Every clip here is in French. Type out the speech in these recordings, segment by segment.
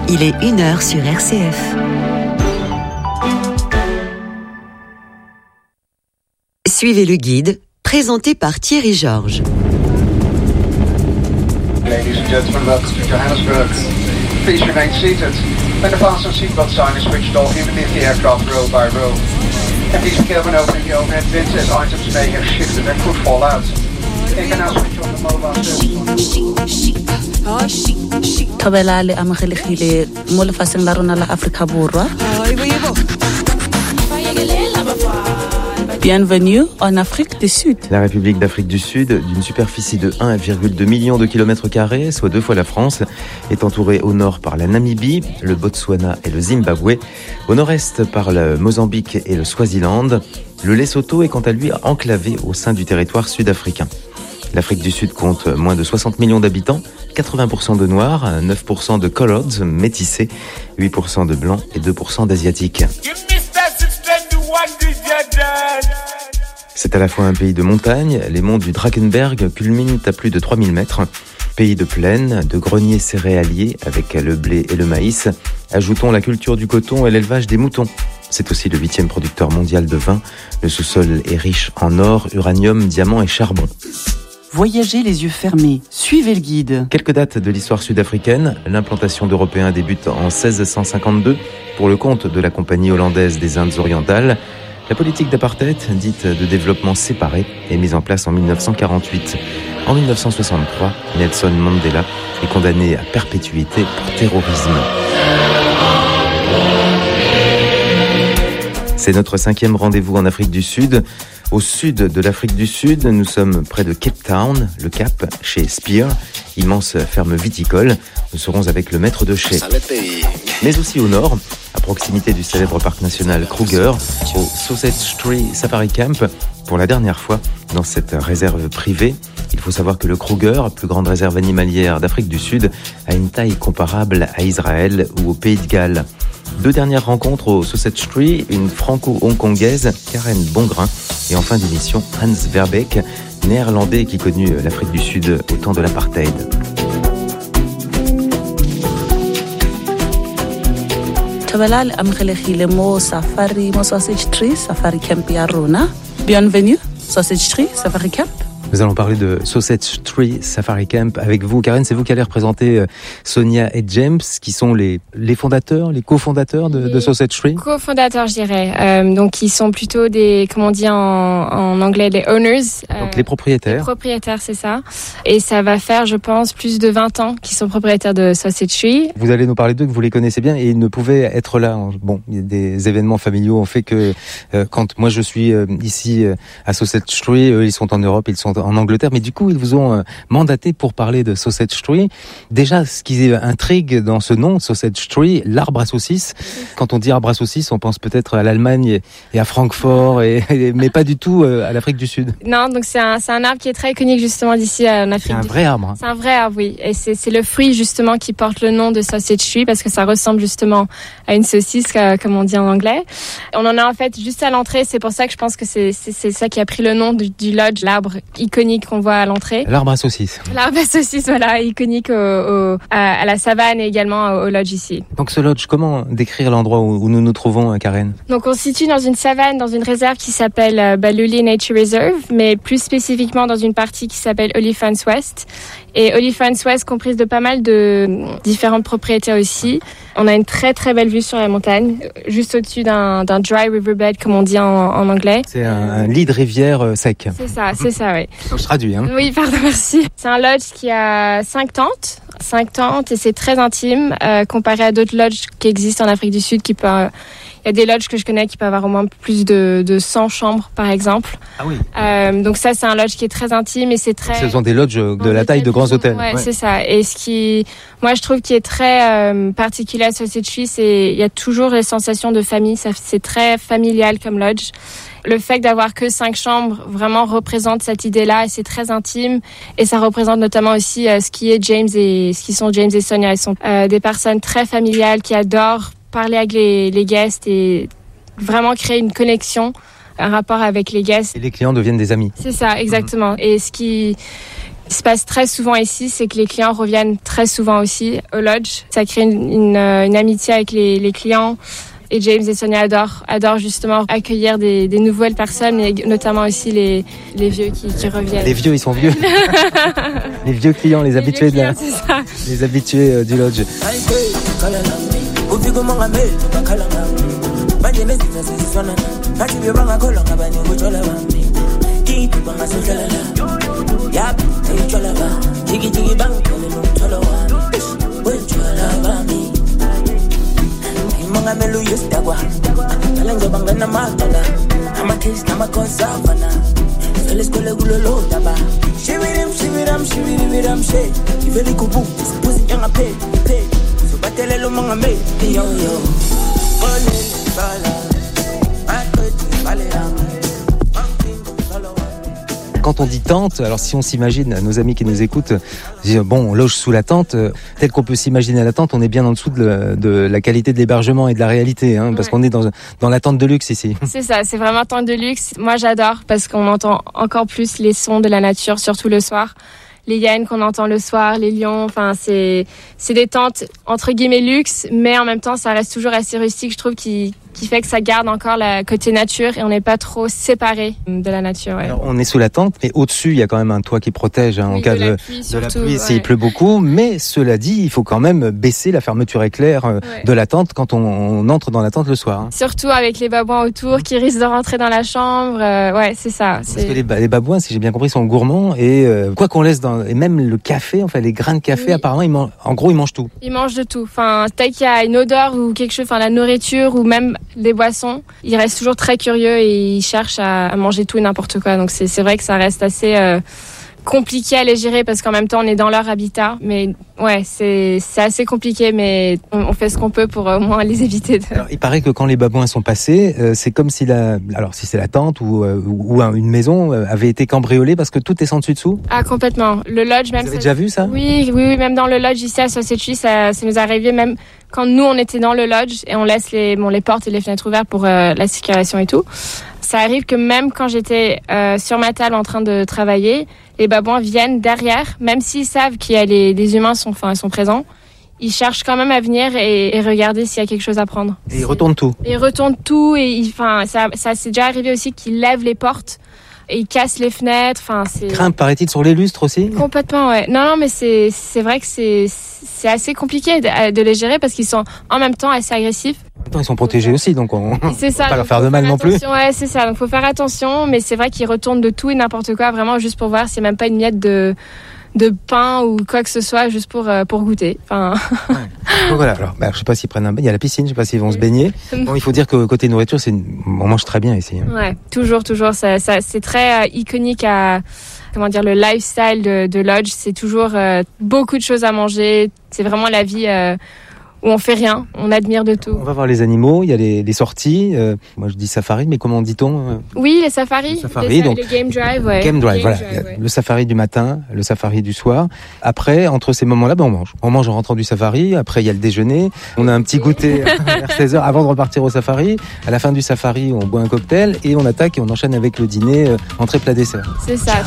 Il est 1h sur RCF. Suivez le guide, présenté par Thierry Georges. Ladies and gentlemen, welcome to Johannesburg. Please remain seated. When the fasten seatbelt sign is switched off, you can leave the aircraft row by row. And please be careful when opening the overhead bins as items may have shifted and could fall out. You can now switch on the mobile phone. Thobela le amogelegile mo lefatsheng la rona la Afrika Borwa. Bienvenue en Afrique du Sud. La République d'Afrique du Sud, d'une superficie de 1,2 million de kilomètres carrés, soit 2 fois la France, est entourée au nord par la Namibie, le Botswana et le Zimbabwe, au nord-est par le Mozambique et le Swaziland. Le Lesotho est quant à lui enclavé au sein du territoire sud-africain. L'Afrique du Sud compte moins de 60 millions d'habitants, 80% de Noirs, 9% de Coloreds, métissés, 8% de Blancs et 2% d'Asiatiques. C'est à la fois un pays de montagne, les monts du Drakensberg culminent à plus de 3000 mètres, pays de plaine, de greniers céréaliers avec le blé et le maïs. Ajoutons la culture du coton et l'élevage des moutons. C'est aussi le 8e producteur mondial de vin. Le sous-sol est riche en or, uranium, diamants et charbon. Voyagez les yeux fermés, suivez le guide. Quelques dates de l'histoire sud-africaine. L'implantation d'Européens débute en 1652 pour le compte de la Compagnie hollandaise des Indes orientales. La politique d'apartheid, dite de développement séparé, est mise en place en 1948. En 1963, Nelson Mandela est condamné à perpétuité pour terrorisme. C'est notre 5e rendez-vous en Afrique du Sud. Au sud de l'Afrique du Sud, nous sommes près de Cape Town, le Cap, chez Spear, immense ferme viticole. Nous serons avec le maître de chai. Mais aussi au nord, à proximité du célèbre parc national Kruger, au Sausage Tree Safari Camp, pour la dernière fois dans cette réserve privée. Il faut savoir que le Kruger, plus grande réserve animalière d'Afrique du Sud, a une taille comparable à Israël ou au Pays de Galles. 2 dernières rencontres au Sausage Tree, une franco-hongkongaise, Karen Bongrain, et en fin d'émission, Hans Verbeek, néerlandais qui connut l'Afrique du Sud au temps de l'apartheid. Thobela le amogelegile mo Sausage Tree Safari Camp ya rona. Bienvenue, Sausage Tree Safari Camp. Nous allons parler de Sausage Tree Safari Camp avec vous. Karen, c'est vous qui allez représenter Sonia et James, qui sont les fondateurs, les cofondateurs de Sausage Tree. Co-fondateurs, je dirais. Donc, ils sont plutôt des, comment on dit en anglais, les owners. Donc, les propriétaires. Les propriétaires, c'est ça. Et ça va faire, je pense, plus de 20 ans qu'ils sont propriétaires de Sausage Tree. Vous allez nous parler d'eux, que vous les connaissez bien, et ils ne pouvaient être là. Bon, des événements familiaux ont fait que quand moi je suis ici à Sausage Tree, eux, ils sont en Europe, ils sont en Angleterre, mais du coup, ils vous ont mandaté pour parler de Sausage Tree. Déjà, ce qui intrigue dans ce nom, Sausage Tree, l'arbre à saucisses. Quand on dit arbre à saucisses, on pense peut-être à l'Allemagne et à Francfort, mais pas du tout à l'Afrique du Sud. Non, donc c'est un arbre qui est très iconique justement d'ici en Afrique. C'est un vrai arbre. C'est un vrai arbre, oui. Et c'est le fruit justement qui porte le nom de Sausage Tree parce que ça ressemble justement à une saucisse, comme on dit en anglais. On en a en fait juste à l'entrée. C'est pour ça que je pense que c'est ça qui a pris le nom du lodge, l'arbre iconique qu'on voit à l'entrée. L'arbre à saucisses. L'arbre à saucisses, voilà, iconique à la savane et également au lodge ici. Donc ce lodge, comment décrire l'endroit où nous nous trouvons, Karen? Donc on se situe dans une savane, dans une réserve qui s'appelle Baluli Nature Reserve, mais plus spécifiquement dans une partie qui s'appelle Oliphants West. Et Oliphants West comprise de pas mal de différentes propriétés aussi. On a une très très belle vue sur la montagne, juste au-dessus d'un dry riverbed, comme on dit en anglais. C'est un lit de rivière sec. C'est ça, oui. Donc, je traduis. Oui, pardon, merci. C'est un lodge qui a 5 tentes et c'est très intime comparé à d'autres lodges qui existent en Afrique du Sud qui peuvent... Il y a des lodges que je connais qui peuvent avoir au moins plus de 100 chambres, par exemple. Ah oui. Donc ça, c'est un lodge qui est très intime et c'est très... Ce sont des lodges de la taille de grands hôtels. Ouais, c'est ça. Et ce qui, moi, je trouve qui est très particulier à Sausage Tree, c'est il y a toujours les sensations de famille. C'est très familial comme lodge. Le fait d'avoir que 5 chambres vraiment représente cette idée-là et c'est très intime. Et ça représente notamment aussi ce qui sont James et Sonia. Ils sont des personnes très familiales qui adorent parler avec les guests et vraiment créer une connexion, un rapport avec les guests. Et les clients deviennent des amis. C'est ça, exactement. Et ce qui Ce qui se passe très souvent ici, c'est que les clients reviennent très souvent aussi au lodge. Ça crée une amitié avec les clients. Et James et Sonia adorent justement accueillir des nouvelles personnes, et notamment aussi les vieux qui reviennent. Les vieux, ils sont vieux. Les vieux clients, les habitués clients, les habitués du lodge. Quand on dit tente, alors si on s'imagine, nos amis qui nous écoutent, bon, on loge sous la tente, tel qu'on peut s'imaginer la tente, on est bien en dessous de la qualité de l'hébergement et de la réalité, hein, parce qu'on est dans la tente de luxe ici. C'est ça, c'est vraiment tente de luxe. Moi, j'adore parce qu'on entend encore plus les sons de la nature, surtout le soir. Les hyènes qu'on entend le soir, les lions, enfin c'est des tentes entre guillemets luxe, mais en même temps ça reste toujours assez rustique, je trouve, qui fait que ça garde encore le côté nature et on n'est pas trop séparés de la nature. Ouais. Alors, on est sous la tente, mais au-dessus il y a quand même un toit qui protège en cas de la pluie s'il pleut beaucoup. Mais cela dit, il faut quand même baisser la fermeture éclair de la tente quand on entre dans la tente le soir. Hein. Surtout avec les babouins autour qui risquent de rentrer dans la chambre. Ouais, c'est ça. Parce que les babouins, si j'ai bien compris, sont gourmands et quoi qu'on laisse et même le café, enfin les grains de café, apparemment, ils mangent tout. Ils mangent de tout. Enfin, dès qu'il y a une odeur ou quelque chose, enfin la nourriture ou même des boissons, ils restent toujours très curieux et ils cherchent à manger tout et n'importe quoi. Donc c'est vrai que ça reste assez compliqué à les gérer parce qu'en même temps on est dans leur habitat. Mais ouais, c'est assez compliqué, mais on fait ce qu'on peut pour au moins les éviter. Alors, il paraît que quand les babouins sont passés, c'est comme si si c'est la tente ou une maison avait été cambriolée parce que tout est sans dessus dessous. Ah, complètement. Le lodge même. Vous avez déjà vu ça? Oui, même dans le lodge ici à Sausage Tree, ça nous est arrivé même quand nous on était dans le lodge et on laisse les portes et les fenêtres ouvertes pour la circulation et tout. Ça arrive que même quand j'étais sur ma table en train de travailler, les babouins viennent derrière, même s'ils savent qu'il y a les humains sont présents, ils cherchent quand même à venir et regarder s'il y a quelque chose à prendre. Et ils retournent tout. Ils retournent tout et ça s'est déjà arrivé aussi qu'ils lèvent les portes et ils cassent les fenêtres. Grimpent, paraît-il, sur les lustres aussi. Complètement, ouais. Non, mais c'est vrai que c'est assez compliqué de les gérer parce qu'ils sont en même temps assez agressifs. En même temps, ils sont protégés aussi, donc on ne peut pas leur faire de mal non plus. Ouais, c'est ça. Donc faut faire attention, mais c'est vrai qu'ils retournent de tout et n'importe quoi, vraiment juste pour voir s'il n'y a même pas une miette de pain ou quoi que ce soit, juste pour goûter. Enfin... Ouais. Donc voilà, alors, je sais pas s'ils prennent un bain, il y a la piscine, je sais pas s'ils vont se baigner. Bon, il faut dire que côté nourriture, on mange très bien ici. Hein. Ouais, toujours, ça c'est très iconique le lifestyle de lodge, c'est toujours beaucoup de choses à manger, c'est vraiment la vie où on fait rien, on admire de tout. On va voir les animaux, il y a les sorties, moi je dis safari, mais comment dit-on? Oui, les safaris, les game drive, ouais. Game drive, voilà. Ouais. Le safari du matin, le safari du soir. Après, entre ces moments-là, on mange. On mange en rentrant du safari, après il y a le déjeuner, on a un petit goûter vers 16h avant de repartir au safari. À la fin du safari, on boit un cocktail et on attaque et on enchaîne avec le dîner, entrée, plat, dessert. C'est ça.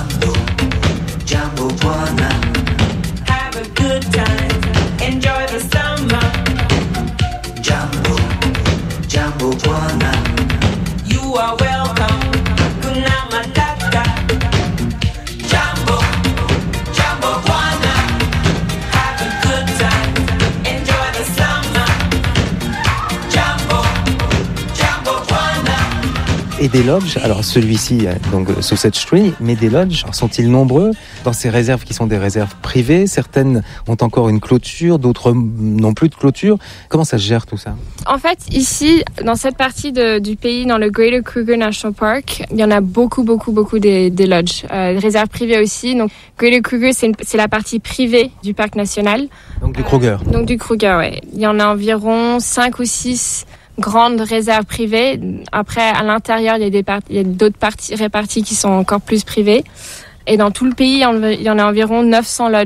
Jambo Bwana, have a good time, enjoy the summer. Jambo Bwana, you are welcome. Kuna matata. Jambo Bwana, have a good time, enjoy the summer. Jambo Bwana. Et des lodges, alors celui-ci, donc Sausage Tree, mais des lodges, sont-ils nombreux dans ces réserves qui sont des réserves privées? Certaines ont encore une clôture, d'autres n'ont plus de clôture. Comment ça se gère tout ça? En fait, ici, dans cette partie du pays, dans le Greater Kruger National Park, il y en a beaucoup des lodges, des réserves privées aussi. Donc, Greater Kruger, c'est la partie privée du parc national. Donc du Kruger. Donc du Kruger, ouais. Il y en a environ 5 ou 6 grandes réserves privées. Après, à l'intérieur, il y a d'autres parties réparties qui sont encore plus privées. Et dans tout le pays, il y en a environ 900 lodges.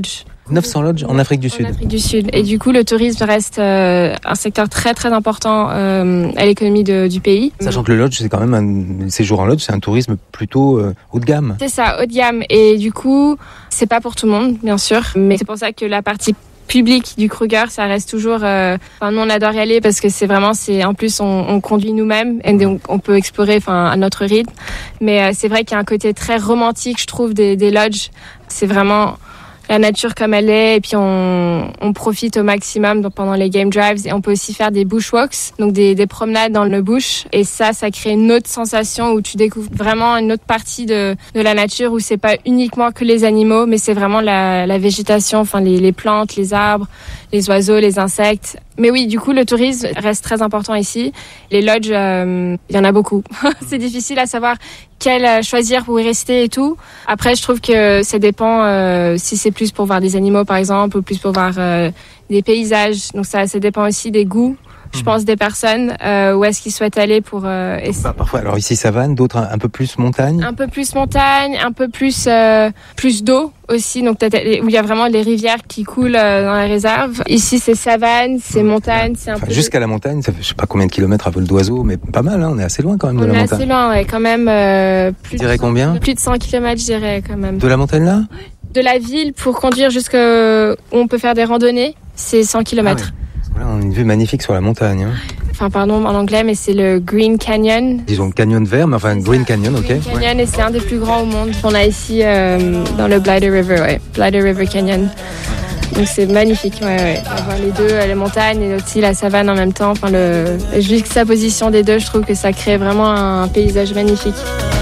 900 lodges en Afrique du Sud. En Afrique du Sud. Et du coup, le tourisme reste un secteur très très important à l'économie du pays. Sachant que le lodge, c'est quand même un séjour en lodge, c'est un tourisme plutôt haut de gamme. C'est ça, haut de gamme. Et du coup, c'est pas pour tout le monde, bien sûr. Mais c'est pour ça que la partie public du Kruger, ça reste toujours. Nous, on adore y aller parce que en plus, on conduit nous-mêmes et donc on peut explorer, à notre rythme. Mais c'est vrai qu'il y a un côté très romantique, je trouve, des lodges. C'est vraiment la nature comme elle est, et puis on profite au maximum pendant les game drives, et on peut aussi faire des bushwalks, donc des promenades dans le bush, et ça crée une autre sensation où tu découvres vraiment une autre partie de la nature, où c'est pas uniquement que les animaux, mais c'est vraiment la végétation, les plantes, les arbres, les oiseaux, les insectes. Mais oui, du coup, le tourisme reste très important ici. Les lodges, il y en a beaucoup. C'est difficile à savoir quel choisir pour y rester et tout. Après, je trouve que ça dépend si c'est plus pour voir des animaux, par exemple, ou plus pour voir des paysages. Donc ça dépend aussi des goûts, je pense, des personnes, où est-ce qu'ils souhaitent aller pour... Parfois, alors ici savane, d'autres un peu plus montagne. Un peu plus montagne, un peu plus d'eau aussi, donc où il y a vraiment les rivières qui coulent dans la réserve. Ici, c'est savane, c'est montagne, c'est un peu... Jusqu'à la montagne, ça fait je sais pas combien de kilomètres à vol d'oiseau, mais pas mal, hein, on est assez loin quand même de la montagne. On est assez loin, ouais, quand même. Tu dirais combien ? Plus de 100 km, je dirais, quand même. De la montagne là ? De la ville, pour conduire jusqu'où on peut faire des randonnées, c'est 100 km. Ah oui. Là, on a une vue magnifique sur la montagne. Hein. Pardon en anglais, mais c'est le Green Canyon. Disons canyon vert, mais Green Canyon, ok. Green Canyon, et c'est un des plus grands au monde qu'on a ici dans le Blythe River, ouais. Blythe River Canyon. Donc c'est magnifique, ouais. Avoir les deux, les montagnes et aussi la savane en même temps. Juste sa position des deux, je trouve que ça crée vraiment un paysage magnifique.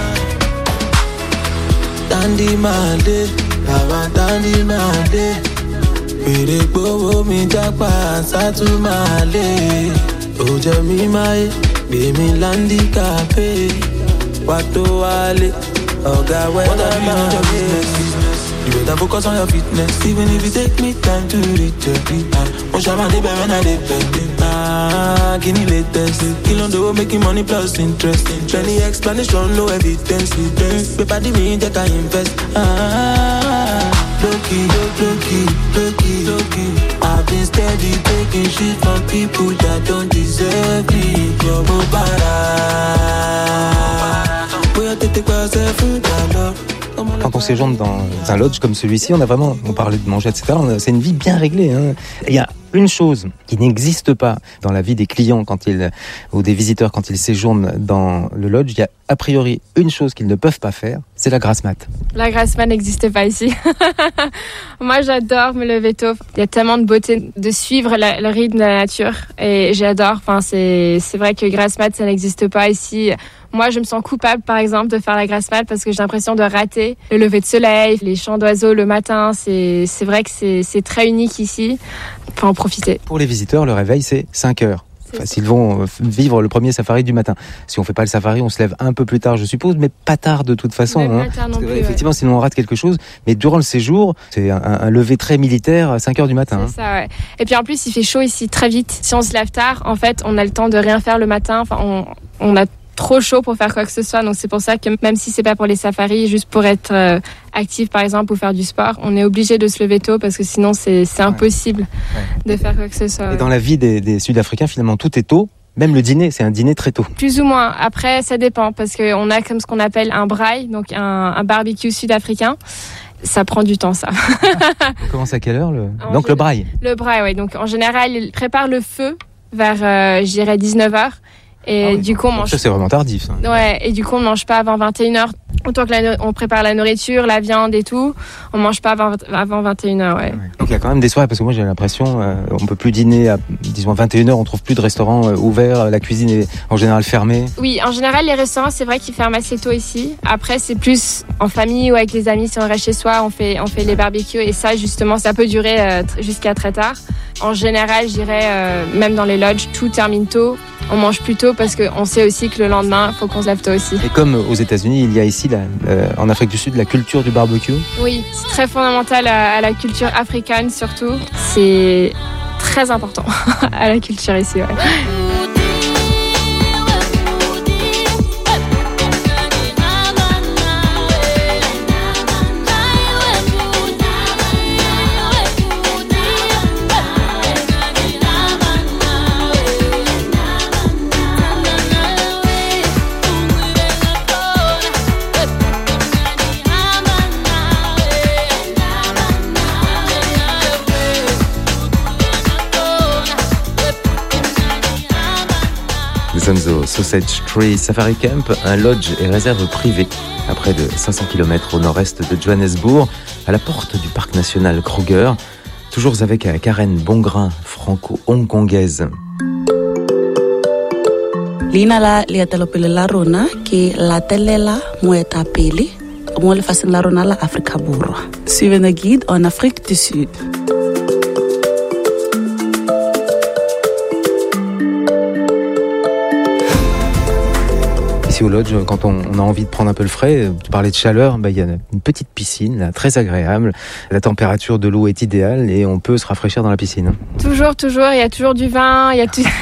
You better focus on your fitness, even if it take me time to reach it. One shot my day when I did bed. Give me latest. Kill on the road, making money plus interest. Plenty explanation, no evidence. Paper the me that I invest. Low key. I've been steady taking shit from people that don't deserve me. Quand on séjourne dans un lodge comme celui-ci, on parlait de manger, etc. C'est une vie bien réglée. Hein. Il y a une chose qui n'existe pas dans la vie des clients ou des visiteurs quand ils séjournent dans le lodge. Il y a a priori une chose qu'ils ne peuvent pas faire, c'est la grasse mat. La grasse mat n'existe pas ici. Moi, j'adore me lever tôt. Il y a tellement de beauté de suivre le rythme de la nature, et j'adore. C'est vrai que grasse mat, ça n'existe pas ici. Moi, je me sens coupable, par exemple, de faire la grasse mat parce que j'ai l'impression de rater le lever de soleil, les chants d'oiseaux le matin. C'est vrai que c'est très unique ici. Faut en profiter. Pour les visiteurs, le réveil, c'est 5 heures. S'ils vont vivre le premier safari du matin. Si on fait pas le safari, on se lève un peu plus tard, je suppose, mais pas tard de toute façon. Pas tard non plus, effectivement, sinon on rate quelque chose. Mais durant le séjour, c'est un lever très militaire à 5 heures du matin. C'est ça, ouais. Et puis en plus, il fait chaud ici très vite. Si on se lève tard, en fait, on a le temps de rien faire le matin. On a trop chaud pour faire quoi que ce soit, donc c'est pour ça que même si c'est pas pour les safaris, juste pour être actif par exemple ou faire du sport, on est obligé de se lever tôt parce que sinon c'est impossible de faire quoi que ce soit. Et dans la vie des Sud-Africains, finalement, tout est tôt. Même le dîner, c'est un dîner très tôt. Plus ou moins. Après, ça dépend parce qu'on a comme ce qu'on appelle un braai, donc un barbecue sud-africain. Ça prend du temps, ça. On commence à quelle heure Donc le braai. Le braai, oui. Donc en général, il prépare le feu vers, je dirais, 19h. Et du coup, on mange. Ça, c'est vraiment tardif, ça. Ouais, et du coup, on mange pas avant 21h. Autant que on prépare la nourriture, la viande et tout, on mange pas avant 21h, ouais. Donc il y a quand même des soirées, parce que moi j'ai l'impression, on peut plus dîner à, disons, 21h, on trouve plus de restaurants ouverts, la cuisine est en général fermée. Oui, en général, les restaurants, c'est vrai qu'ils ferment assez tôt ici. Après, c'est plus en famille ou avec les amis, si on reste chez soi, on fait les barbecues, et ça, justement, ça peut durer jusqu'à très tard. En général, je dirais, même dans les lodges, tout termine tôt. On mange plus tôt parce qu'on sait aussi que le lendemain, il faut qu'on se lève tôt aussi. Et comme aux États-Unis, il y a ici, en Afrique du Sud, la culture du barbecue. Oui, c'est très fondamental à la culture africaine surtout. C'est très important à la culture ici, ouais. sommes au Sausage Tree Safari Camp, un lodge et réserve privée à près de 500 km au nord-est de Johannesburg, à la porte du parc national Kruger, toujours avec Karen Bongrain, franco-hongkongaise. Leina la leetelopele la rona ke latelela moetapele mo lefatsheng la rona la Afrika Borwa. Suivez nos guides en Afrique du Sud. Au lodge, quand on a envie de prendre un peu le frais, tu parlais de chaleur, il y a une petite piscine là, très agréable. La température de l'eau est idéale et on peut se rafraîchir dans la piscine. Toujours, il y a toujours du vin, il y a tout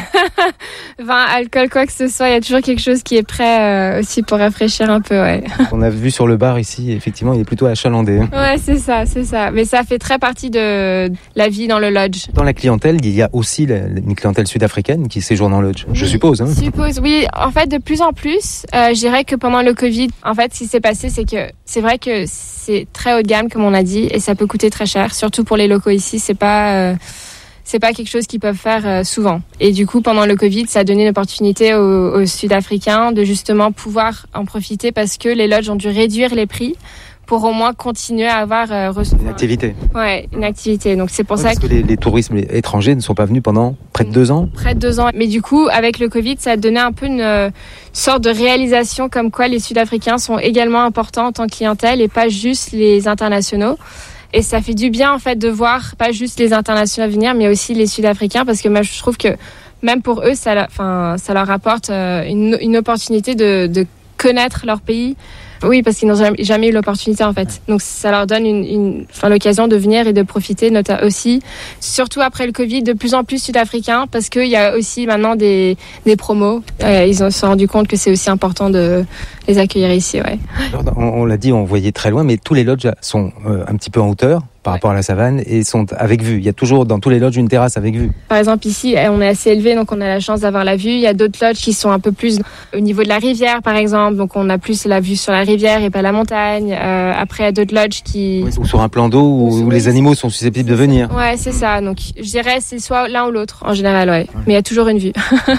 vin, alcool, quoi que ce soit, il y a toujours quelque chose qui est prêt aussi pour rafraîchir un peu, ouais. On a vu sur le bar ici, effectivement, il est plutôt achalandé. Ouais, c'est ça. Mais ça fait très partie de la vie dans le lodge. Dans la clientèle, il y a aussi une clientèle sud-africaine qui séjourne en lodge, je suppose. Oui, en fait, de plus en plus. Je dirais que pendant le Covid, en fait, ce qui s'est passé, c'est que c'est vrai que c'est très haut de gamme, comme on a dit, et ça peut coûter très cher, surtout pour les locaux ici. C'est pas quelque chose qu'ils peuvent faire souvent. Et du coup, pendant le Covid, ça a donné une opportunité aux Sud-Africains de justement pouvoir en profiter parce que les lodges ont dû réduire les prix pour au moins continuer à avoir une activité. Ouais, une activité. Donc c'est pour ça parce que les touristes étrangers ne sont pas venus pendant près de 2 ans. Près de 2 ans. Mais du coup, avec le Covid, ça a donné un peu une sorte de réalisation comme quoi les Sud-Africains sont également importants en tant que clientèle et pas juste les internationaux. Et ça fait du bien en fait de voir pas juste les internationaux venir, mais aussi les Sud-Africains, parce que moi je trouve que même pour eux, ça leur apporte une opportunité de connaître leur pays. Oui, parce qu'ils n'ont jamais eu l'opportunité en fait. Donc ça leur donne l'occasion de venir et de profiter aussi, surtout après le Covid, de plus en plus sud-africains, parce qu'il y a aussi maintenant des promos. Ils se sont rendus compte que c'est aussi important de les accueillir ici. Ouais. Alors, on l'a dit, on voyait très loin, mais tous les lodges sont un petit peu en hauteur par rapport à la savane et sont avec vue. Il y a toujours dans tous les lodges une terrasse avec vue. Par exemple ici, on est assez élevé, donc on a la chance d'avoir la vue. Il y a d'autres lodges qui sont un peu plus au niveau de la rivière, par exemple, donc on a plus la vue sur la rivière et pas la montagne. Après, il y a d'autres lodges qui... Ou sur un plan d'eau où les animaux sont susceptibles de venir. Ouais, c'est ça. Donc je dirais c'est soit l'un ou l'autre en général, ouais. Mais il y a toujours une vue.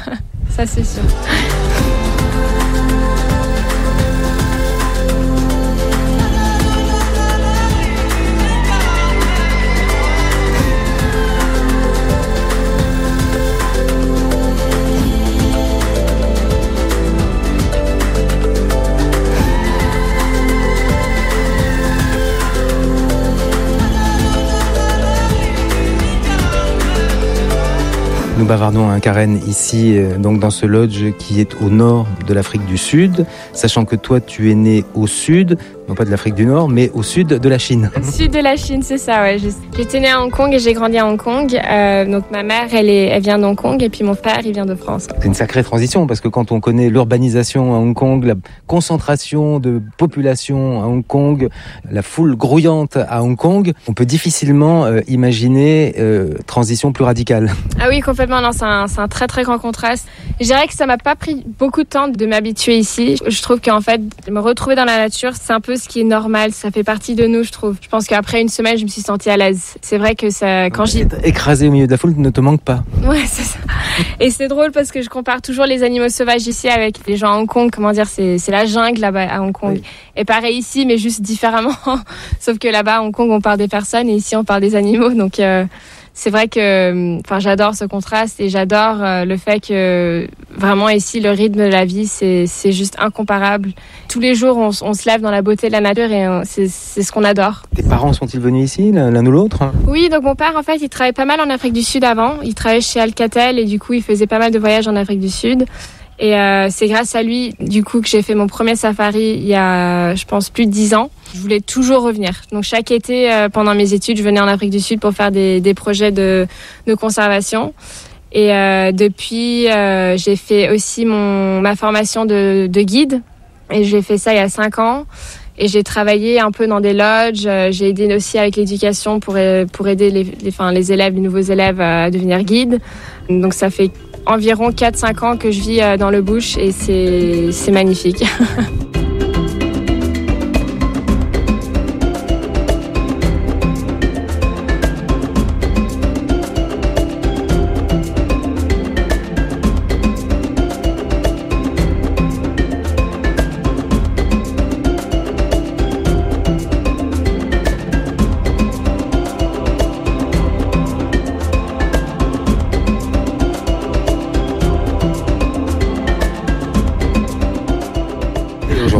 Ça, c'est sûr. Nous bavardons à Karen ici, donc dans ce lodge qui est au nord de l'Afrique du Sud, sachant que toi tu es né au sud, non pas de l'Afrique du Nord, mais au sud de la Chine. Au sud de la Chine, c'est ça, ouais. J'étais née à Hong Kong et j'ai grandi à Hong Kong. Donc ma mère, elle vient d'Hong Kong et puis mon père, il vient de France. C'est une sacrée transition parce que quand on connaît l'urbanisation à Hong Kong, la concentration de population à Hong Kong, la foule grouillante à Hong Kong, on peut difficilement imaginer transition plus radicale. Ah oui, complètement. Non, c'est un très très grand contraste. Je dirais que ça m'a pas pris beaucoup de temps de m'habituer ici. Je trouve qu'en fait, me retrouver dans la nature, c'est un peu ce qui est normal. Ça fait partie de nous, je trouve. Je pense qu'après une semaine, je me suis sentie à l'aise. C'est vrai que ça, quand écrasé au milieu de la foule ne te manque pas. Ouais, c'est ça. Et c'est drôle parce que je compare toujours les animaux sauvages ici avec les gens à Hong Kong. Comment dire, c'est la jungle là-bas à Hong Kong. Oui. Et pareil ici, mais juste différemment. Sauf que là-bas à Hong Kong, on parle des personnes et ici, on parle des animaux. Donc c'est vrai que j'adore ce contraste et j'adore le fait que vraiment ici le rythme de la vie c'est juste incomparable. Tous les jours on se lève dans la beauté de la nature et c'est ce qu'on adore. Tes parents sont-ils venus ici l'un ou l'autre? Oui, donc mon père en fait il travaillait pas mal en Afrique du Sud avant. Il travaillait chez Alcatel et du coup il faisait pas mal de voyages en Afrique du Sud. Et c'est grâce à lui, du coup, que j'ai fait mon premier safari il y a, je pense, plus de 10 ans. Je voulais toujours revenir. Donc chaque été, pendant mes études, je venais en Afrique du Sud pour faire des projets de conservation. Et depuis, j'ai fait aussi ma formation de guide. Et j'ai fait ça il y a 5 ans. Et j'ai travaillé un peu dans des lodges. J'ai aidé aussi avec l'éducation pour aider les élèves, les nouveaux élèves à devenir guides. Donc ça fait environ 4-5 ans que je vis dans le bush et c'est magnifique.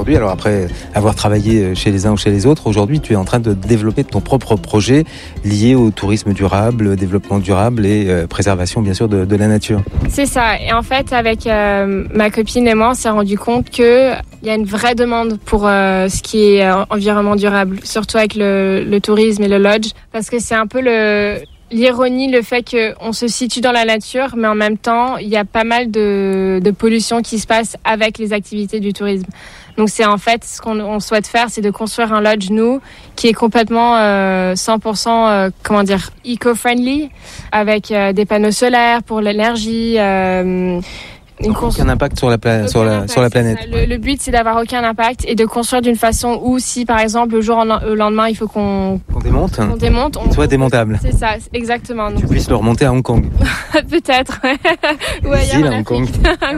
aujourd'hui, alors après avoir travaillé chez les uns ou chez les autres, aujourd'hui tu es en train de développer ton propre projet lié au tourisme durable, développement durable et préservation bien sûr de la nature. C'est ça. Et en fait, avec ma copine et moi, on s'est rendu compte que il y a une vraie demande pour ce qui est environnement durable, surtout avec le tourisme et le lodge, parce que c'est un peu l'ironie, le fait qu'on se situe dans la nature, mais en même temps, il y a pas mal de pollution qui se passe avec les activités du tourisme. Donc c'est en fait ce qu'on souhaite faire, c'est de construire un lodge, nous, qui est complètement 100% eco-friendly, avec des panneaux solaires pour l'énergie. Aucun impact sur la planète. Le but, c'est d'avoir aucun impact et de construire d'une façon où, si par exemple le jour au lendemain, il faut qu'on démonte, soit démontable. C'est ça, exactement. Donc, tu puisses le remonter à Hong Kong. Peut-être, ouais. Ou ailleurs en Afrique.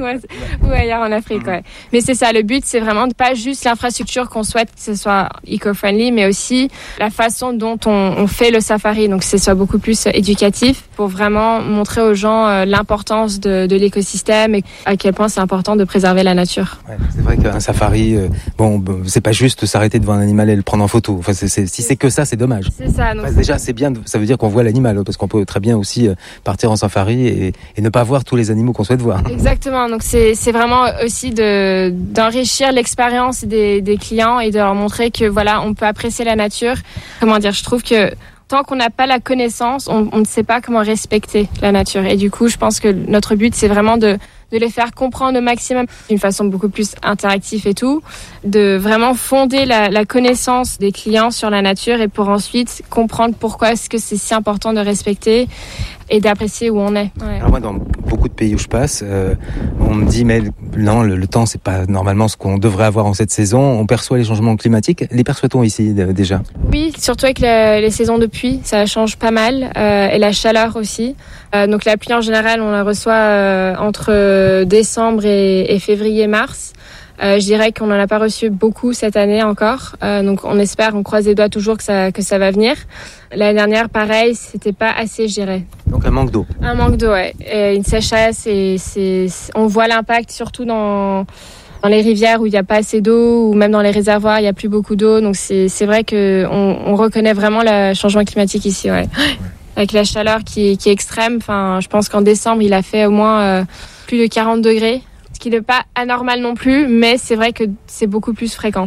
Ou ailleurs en Afrique, ouais. Mais c'est ça, le but, c'est vraiment de pas juste l'infrastructure qu'on souhaite que ce soit eco-friendly, mais aussi la façon dont on fait le safari, donc que ce soit beaucoup plus éducatif pour vraiment montrer aux gens l'importance de l'écosystème et à quel point c'est important de préserver la nature. Ouais, c'est vrai qu'un safari, c'est pas juste s'arrêter devant un animal et le prendre en photo. Enfin, si c'est que ça, c'est dommage. C'est ça. Donc déjà, c'est bien. Ça veut dire qu'on voit l'animal, parce qu'on peut très bien aussi partir en safari et ne pas voir tous les animaux qu'on souhaite voir. Exactement. Donc c'est vraiment aussi d'enrichir l'expérience des clients et de leur montrer que voilà, on peut apprécier la nature. Comment dire ? Je trouve que tant qu'on n'a pas la connaissance, on ne sait pas comment respecter la nature. Et du coup, je pense que notre but, c'est vraiment de les faire comprendre au maximum d'une façon beaucoup plus interactive et tout, de vraiment fonder la connaissance des clients sur la nature et pour ensuite comprendre pourquoi est-ce que c'est si important de respecter et d'apprécier où on est. Ouais. Alors moi, dans beaucoup de pays où je passe, on me dit mais non, le temps c'est pas normalement ce qu'on devrait avoir en cette saison. On perçoit les changements climatiques. Les perçoit-on ici déjà ? Oui, surtout avec les saisons de pluie, ça change pas mal et la chaleur aussi. Donc la pluie en général, on la reçoit entre décembre et février-mars. Je dirais qu'on n'en a pas reçu beaucoup cette année encore. Donc on croise les doigts toujours que ça va venir. L'année dernière, pareil, c'était pas assez, je dirais. Donc un manque d'eau. Un manque d'eau, ouais. Et une sécheresse on voit l'impact surtout dans les rivières où il n'y a pas assez d'eau ou même dans les réservoirs, il n'y a plus beaucoup d'eau. Donc c'est vrai qu'on reconnaît vraiment le changement climatique ici, ouais. Avec la chaleur qui est extrême. Enfin, je pense qu'en décembre, il a fait au moins plus de 40 degrés. Ce qui n'est pas anormal non plus, mais c'est vrai que c'est beaucoup plus fréquent.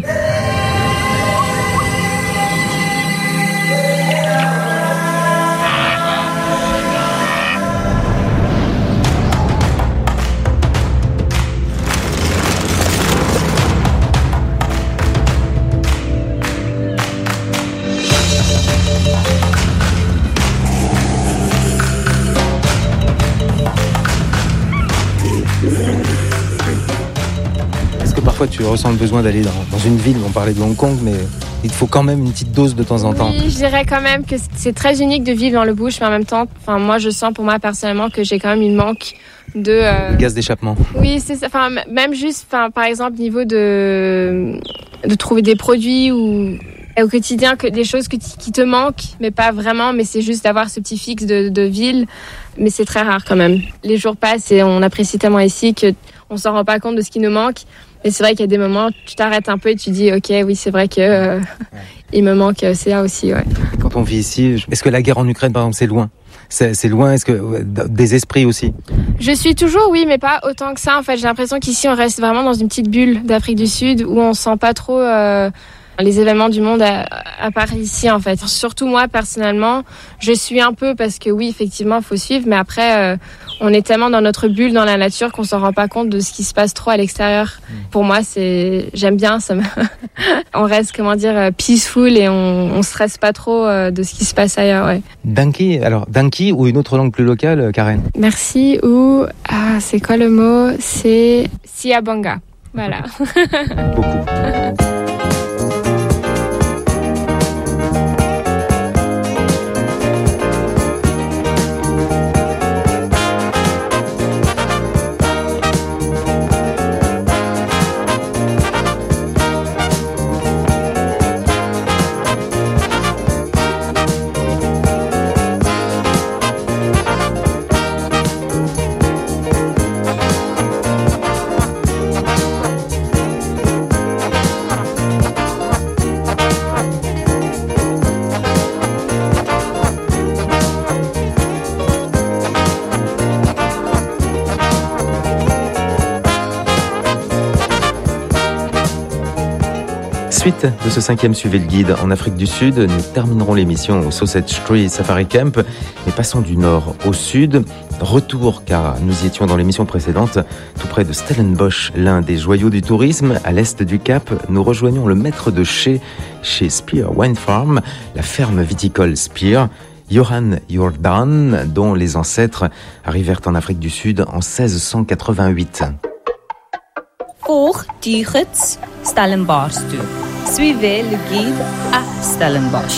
Parfois tu ressens le besoin d'aller dans une ville, on parlait de Hong Kong, mais il te faut quand même une petite dose de temps en temps. Oui, je dirais quand même que c'est très unique de vivre dans le bush, mais en même temps, moi je sens pour moi personnellement que j'ai quand même une manque de gaz d'échappement. Oui, c'est ça. Enfin, même juste, par exemple, niveau de trouver des produits ou au quotidien des choses qui te manquent, mais pas vraiment, mais c'est juste d'avoir ce petit fixe de ville, mais c'est très rare quand même. Les jours passent et on apprécie tellement ici que on s'en rend pas compte de ce qui nous manque. Et c'est vrai qu'il y a des moments, tu t'arrêtes un peu et tu dis, ok, oui, c'est vrai que il me manque ça aussi, ouais. Quand on vit ici, est-ce que la guerre en Ukraine, par exemple, c'est loin ? C'est loin, est-ce que des esprits aussi ? Je suis toujours, oui, mais pas autant que ça. En fait, j'ai l'impression qu'ici, on reste vraiment dans une petite bulle d'Afrique du Sud où on sent pas trop les événements du monde à part ici, en fait. Surtout moi, personnellement, je suis un peu parce que oui, effectivement, il faut suivre, mais après, on est tellement dans notre bulle, dans la nature, qu'on s'en rend pas compte de ce qui se passe trop à l'extérieur. Pour moi, j'aime bien, on reste, peaceful et on stresse pas trop de ce qui se passe ailleurs, ouais. Danki ou une autre langue plus locale, Karen ? Merci ou, c'est quoi le mot ? C'est Siabanga. Voilà. Beaucoup. Suite de ce 5e Suivez le Guide en Afrique du Sud, nous terminerons l'émission au Sausage Tree Safari Camp, mais passons du nord au sud. Retour, car nous y étions dans l'émission précédente, tout près de Stellenbosch, l'un des joyaux du tourisme. À l'est du Cap, nous rejoignons le maître de chez Spear Wine Farm, la ferme viticole Spear, Johan Jordan, dont les ancêtres arrivèrent en Afrique du Sud en 1688. Volg die gids Stellenbosch toe. Suivez le guide à Stellenbosch.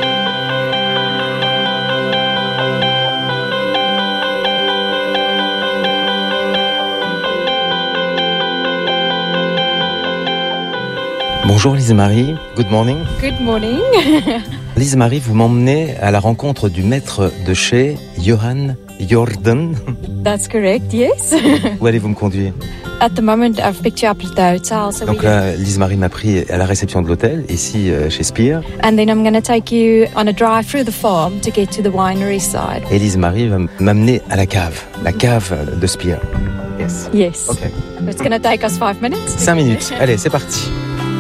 Bonjour Lise-Marie, good morning. Good morning. Lise-Marie, vous m'emmenez à la rencontre du maître de chez Johan Jordan. That's correct, yes. Où allez-vous me conduire? At the moment, I've picked you up at the hotel. So Donc là, Lise-Marie m'a pris à la réception de l'hôtel, ici chez Spear. And then I'm going to take you on a drive through the farm to get to the winery side. Et Lise-Marie va m'amener à la cave de Spear. Yes. Yes. Okay. It's going to take us 5 minutes. 5 minutes. Allez, c'est parti.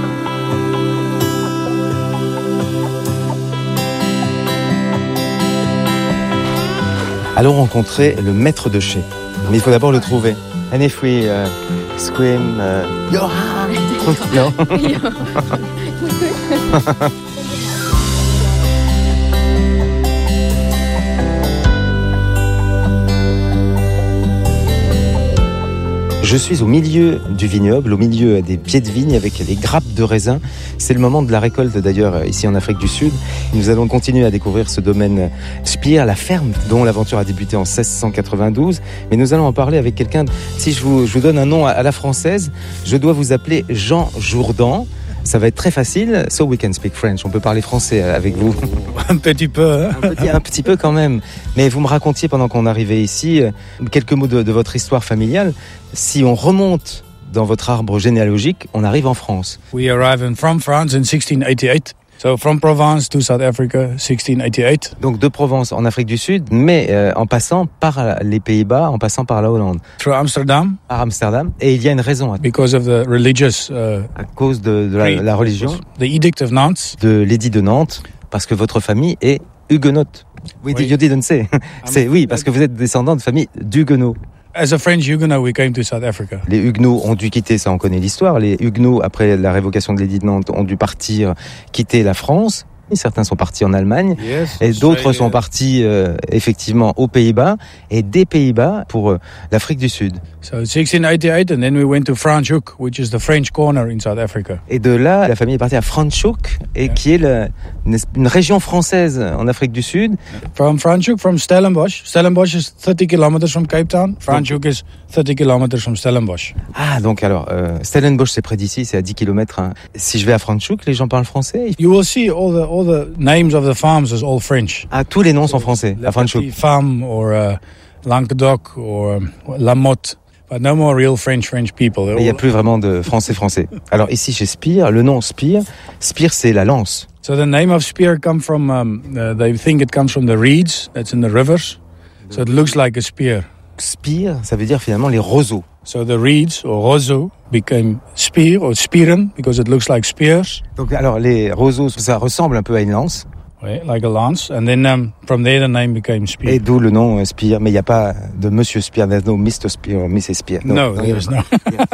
Allons rencontrer le maître de chez. Mais il faut d'abord le trouver. And if we scream, Johan! No? Je suis au milieu du vignoble, au milieu des pieds de vigne avec les grappes de raisin. C'est le moment de la récolte d'ailleurs ici en Afrique du Sud. Nous allons continuer à découvrir ce domaine Spear, la ferme dont l'aventure a débuté en 1692. Mais nous allons en parler avec quelqu'un. Si je vous donne un nom à la française, je dois vous appeler Jean Jourdan. Ça va être très facile. So we can speak French. On peut parler français avec vous. Un petit peu. Hein? Un petit peu quand même. Mais vous me racontiez pendant qu'on arrivait ici quelques mots de votre histoire familiale. Si on remonte dans votre arbre généalogique, on arrive en France. We arrived from France in 1688. So from Provence to South Africa, 1688. Donc de Provence en Afrique du Sud, mais en passant par les Pays-Bas, en passant par la Hollande. Through Amsterdam. Par Amsterdam. Et il y a une raison. Because of the religious. À cause de la religion. The Edict of Nantes. De l'édit de Nantes, parce que votre famille est huguenote. Oui, you didn't say. C'est oui, parce que vous êtes descendant de famille d'huguenots. As a French Huguenot, we came to South Africa. Les Huguenots ont dû quitter, ça on connaît l'histoire. Les Huguenots, après la révocation de l'édit de Nantes, ont dû partir, quitter la France. Certains sont partis en Allemagne, et d'autres sont partis effectivement aux Pays-Bas, et des Pays-Bas pour l'Afrique du Sud. So 1688, and then we went to Franschhoek, which is the French corner in South Africa. Et de là, la famille est partie à Franschhoek, et qui est une région française en Afrique du Sud. From Franschhoek, from Stellenbosch. Stellenbosch is 30 kilometers from Cape Town. Franschhoek is 30 kilometers from Stellenbosch. Ah, donc alors, Stellenbosch c'est près d'ici, c'est à 10 km. Hein. Si je vais à Franschhoek, les gens parlent français. You will see all the names of the farms is all French. Ah, tous les noms sont français à Franschhoek. Farm or Languedoc or Lamotte. But no more real French people. Il n'y a plus vraiment de français. Alors ici chez Spear, le nom Spear c'est la lance. So the name of Spear come from, they think it comes from the reeds that's in the rivers. So it looks like a spear. Spear, ça veut dire finalement les roseaux. So the reeds or roseau became spear or spieren because it looks like spears. Donc alors les roseaux, ça ressemble un peu à une lance. Oui, like a lance. And then from there the name became Spear. Et d'où le nom Spear. Mais il n'y a pas de Monsieur Spear. There's no Mr. Spear or Mrs. Spear. No, there is no.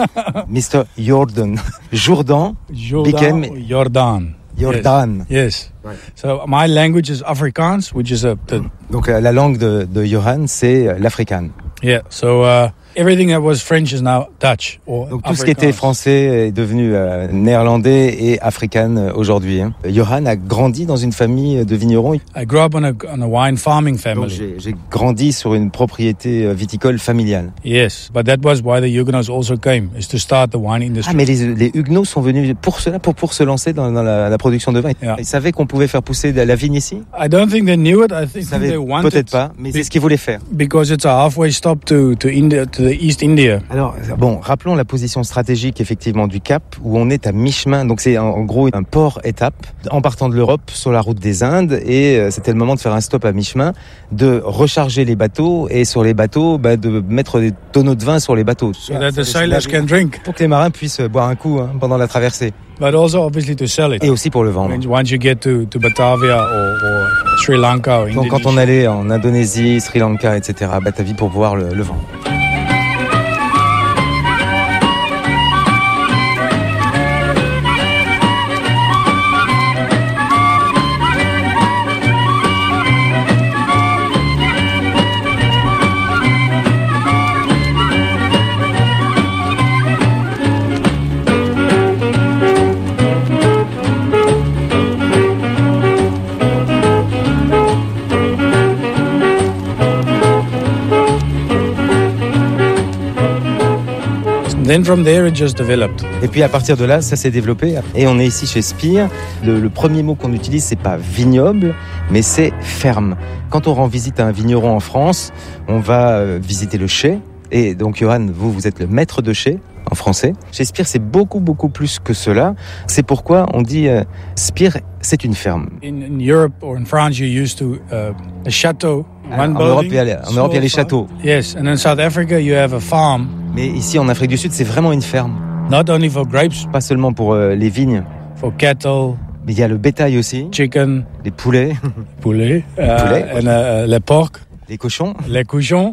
Mr. Jordan. Jourdan became Jordan. Jordan. Yes. Right. So my language is Afrikaans, which is Donc la langue de Johan, c'est l'afrikaan. Yeah. So everything that was French is now Dutch or Donc tout ce qui était français est devenu néerlandais et afrikaan aujourd'hui. Hein. Johan a grandi dans une famille de vignerons. I grew up on a wine farming family. Donc j'ai grandi sur une propriété viticole familiale. Yes, but that was why the Huguenots also came, is to start the wine industry. Ah, mais les Huguenots sont venus pour cela, pour se lancer dans la production de vin. Yeah. Ils savaient qu'on pouvait faire pousser de la vigne ici? I don't think they knew it. I think they wanted. Peut-être pas, mais c'est ce qu'ils voulaient faire. Because it's a halfway stop to the the East India. Alors, bon, rappelons la position stratégique effectivement du Cap, où on est à mi-chemin. Donc c'est en gros un port-étape en partant de l'Europe sur la route des Indes, et c'était le moment de faire un stop à mi-chemin, de recharger les bateaux, et sur les bateaux, de mettre des tonneaux de vin sur les bateaux. So that the sailors can drink. Pour que les marins puissent boire un coup pendant la traversée. But also obviously to sell it. Et aussi pour le vendre. Once you get to Batavia or Sri Lanka or Indonesia. Donc quand on allait en Indonésie, Sri Lanka, etc., Batavie pour pouvoir le vendre. Then from there it just developed. Et puis à partir de là, ça s'est développé. Et on est ici chez Speer. Le premier mot qu'on utilise, c'est pas vignoble, mais c'est ferme. Quand on rend visite à un vigneron en France, on va visiter le chai. Et donc Johan, vous êtes le maître de chai en français. Chez Speer, c'est beaucoup plus que cela. C'est pourquoi on dit Speer, c'est une ferme. In Europe or in France, you're used to a chateau. En Europe, il y a les châteaux. Yes, and in South Africa, you have a farm. Mais ici, en Afrique du Sud, c'est vraiment une ferme. Not only for grapes. Pas seulement pour les vignes. For cattle. Mais il y a le bétail aussi. Chicken. Les poulets. Poulets. And les porcs. Les cochons. Les cochons.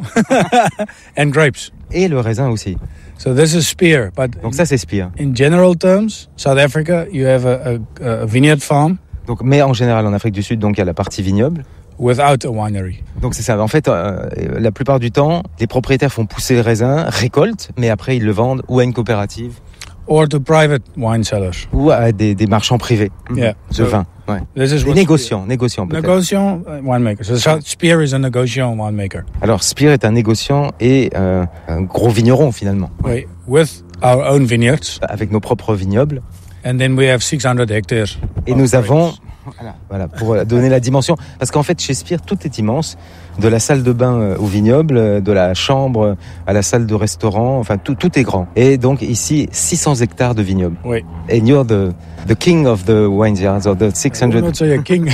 And grapes. Et le raisin aussi. So this is Speer. Donc ça, c'est Speer. In general terms, South Africa, you have a vineyard farm. Donc, mais en général, en Afrique du Sud, donc il y a la partie vignoble. Without a winery. Donc c'est ça. En fait, la plupart du temps, les propriétaires font pousser le raisin, récoltent, mais après ils le vendent ou à une coopérative. Or to private wine sellers. Ou à des marchands privés de vin. Ouais. Des négociants peut-être. Négociant winemaker. So Speer is a négociant winemaker. Alors Speer est un négociant et un gros vigneron finalement. Oui, with our own vineyards. Avec nos propres vignobles. And then we have 600 hectares. Et nous avons... Voilà, pour donner la dimension. Parce qu'en fait, chez Speer, tout est immense. De la salle de bain au vignoble, de la chambre à la salle de restaurant, enfin, tout est grand. Et donc, ici, 600 hectares de vignoble. Oui. And you're the king of the vineyards, or the 600... I will not say a king.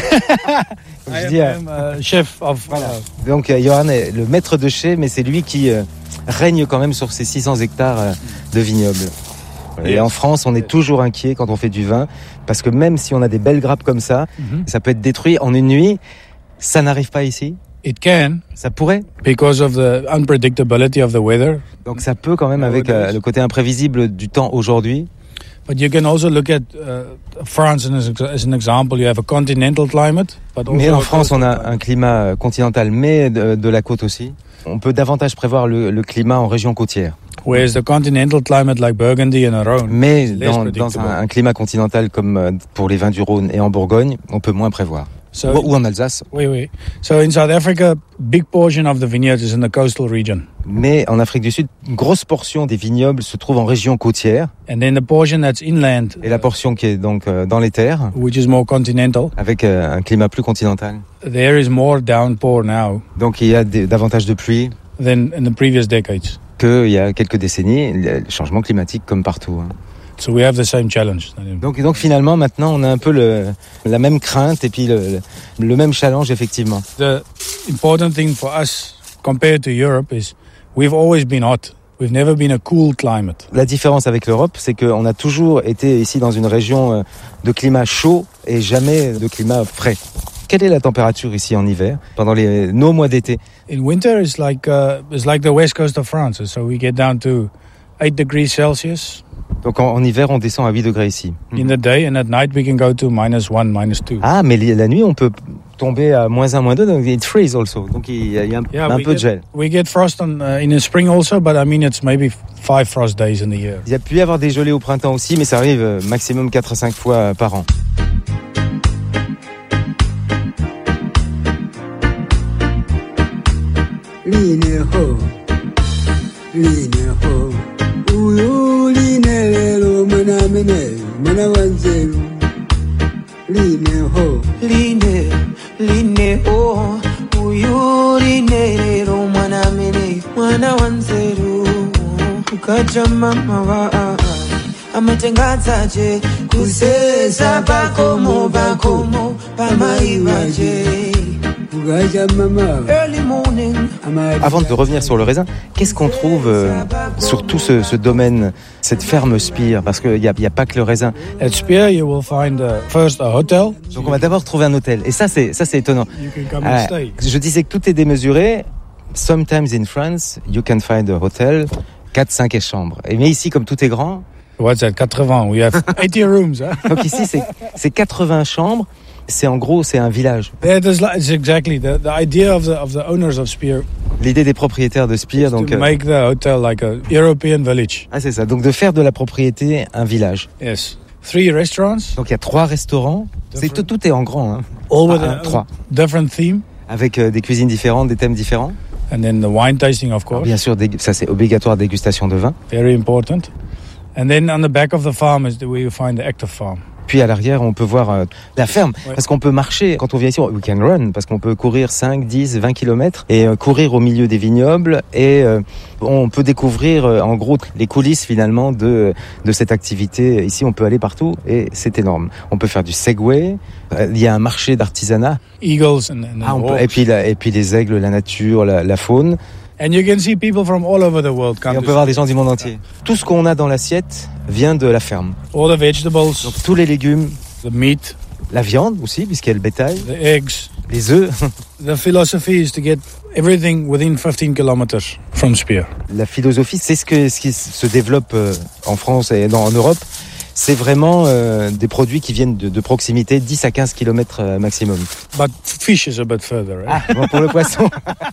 I am chef of... Voilà. Donc, Johan est le maître de chai, mais c'est lui qui règne quand même sur ces 600 hectares de vignoble. Et en France, on est toujours inquiet quand on fait du vin, parce que même si on a des belles grappes comme ça, ça peut être détruit en une nuit. Ça n'arrive pas ici. It can. Ça pourrait. Because of the unpredictability of the weather. Donc ça peut quand même avec le côté imprévisible du temps aujourd'hui. But you can also look at France as an example. You have a continental climate. Mais en France, on a un climat continental, mais de la côte aussi. On peut davantage prévoir le climat en région côtière. Whereas the continental climate like Burgundy and Rhône. Mais dans un climat continental comme pour les vins du Rhône et en Bourgogne, on peut moins prévoir. Ou en Alsace. Oui. So in South Africa, big portion of the vineyards is in the coastal region. Mais en Afrique du Sud, une grosse portion des vignobles se trouve en région côtière. And then the portion that's inland. Et la portion qui est donc dans les terres. Which is more continental. Avec un climat plus continental. There is more downpour now. Donc il y a davantage de pluie. Than in the previous decades. Qu'il y a quelques décennies, le changement climatique comme partout. So we have the same challenge. Donc finalement, maintenant, on a un peu la même crainte et puis le même challenge, effectivement. The important thing for us, compared to Europe, is we've always been hot. We've never been a cool climate. La différence avec l'Europe, c'est qu'on a toujours été ici dans une région de climat chaud et jamais de climat frais. Quelle est la température ici en hiver, pendant nos mois d'été? In winter, it's like the west coast of France. So we get down to 8 degrees Celsius. Donc en hiver, on descend à 8 degrés ici. In the day, and at night we can go to -1, -2. Ah, mais la nuit, on peut tomber à -1, -2, donc it freeze also. Donc il y a un peu de gel. We get frost in the spring also, but I mean it's maybe 5 frost days in the year. Il y a pu y avoir des gelées au printemps aussi, mais ça arrive maximum 4 à 5 fois par an. Line ho, uyu line lelo mana wanzeru. Line ho, uyu line lelo mana wanzeru. Ukacha mama wa Amatengazaje kusesa bakomo pamaivaje. Early morning. Avant de revenir sur le raisin, qu'est-ce qu'on trouve sur tout ce domaine, cette ferme Spier? Parce qu'il n'y a pas que le raisin. At Spier, you will find first a hotel. Donc on va d'abord trouver un hôtel. Et ça c'est étonnant. You can come and stay. Je disais que tout est démesuré. Sometimes in France, you can find a hotel, 4-5 chambres. Mais ici, comme tout est grand... What's that? 80. We have 80 rooms. Huh? Donc ici, c'est 80 chambres. C'est en gros, c'est un village. Yeah, it's exactly the idea of the owners of Spier. L'idée des propriétaires de Spier, donc to make the hotel like a European village. Ah, c'est ça. Donc de faire de la propriété un village. Yes. 3 restaurants. Donc il y a 3 restaurants. Tout est en grand. Hein. All with 3 different themes. Avec des cuisines différentes, des thèmes différents. And then the wine tasting, of course. Bien sûr, ça c'est obligatoire, dégustation de vin. Very important. And then on the back of the farm is where you find the active farm. Puis à l'arrière, on peut voir la ferme. Ouais. Parce qu'on peut marcher. Quand on vient ici, we can run. Parce qu'on peut courir 5, 10, 20 kilomètres et courir au milieu des vignobles. Et on peut découvrir, en gros, les coulisses, finalement, de cette activité. Ici, on peut aller partout et c'est énorme. On peut faire du Segway. Il y a un marché d'artisanat. Eagles et puis les aigles, la nature, la faune. And you can see people from all over the world come. Et on peut voir des gens du monde entier. Tout ce qu'on a dans l'assiette vient de la ferme. All the vegetables. Donc tous les légumes. The meat. La viande aussi, puisqu'il y a le bétail. The eggs. Les œufs. The philosophy is to get everything within 15 kilometers from Spier. La philosophie, c'est ce qui se développe en France et en Europe. C'est vraiment des produits qui viennent de proximité, 10 à 15 km maximum. But fish is a bit further, right? Ah, bon, pour le poisson.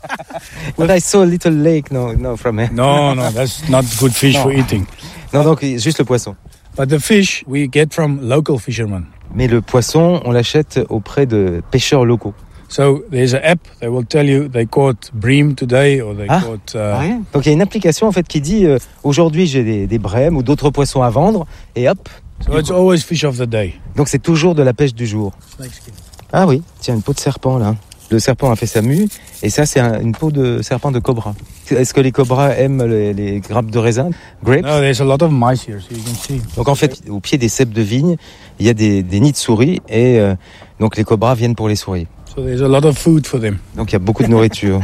Well, I saw a little lake, no, from here. No, that's not good fish for eating. Non, donc juste le poisson. But the fish we get from local fishermen. Mais le poisson, on l'achète auprès de pêcheurs locaux. So there's an app that will tell you they caught bream today or they caught. Ouais. Donc il y a une application en fait qui dit aujourd'hui j'ai des brèmes ou d'autres poissons à vendre et hop. So it's always fish of the day. Donc c'est toujours de la pêche du jour. Ah oui, tiens une peau de serpent là. Le serpent a fait sa mue et ça c'est une peau de serpent de cobra. Est-ce que les cobras aiment les grappes de raisin? Grapes? No, there's a lot of mice here, so you can see. Donc en fait, au pied des ceps de vigne, il y a des nids de souris et donc les cobras viennent pour les souris. So there's a lot of food for them. Donc il y a beaucoup de nourriture.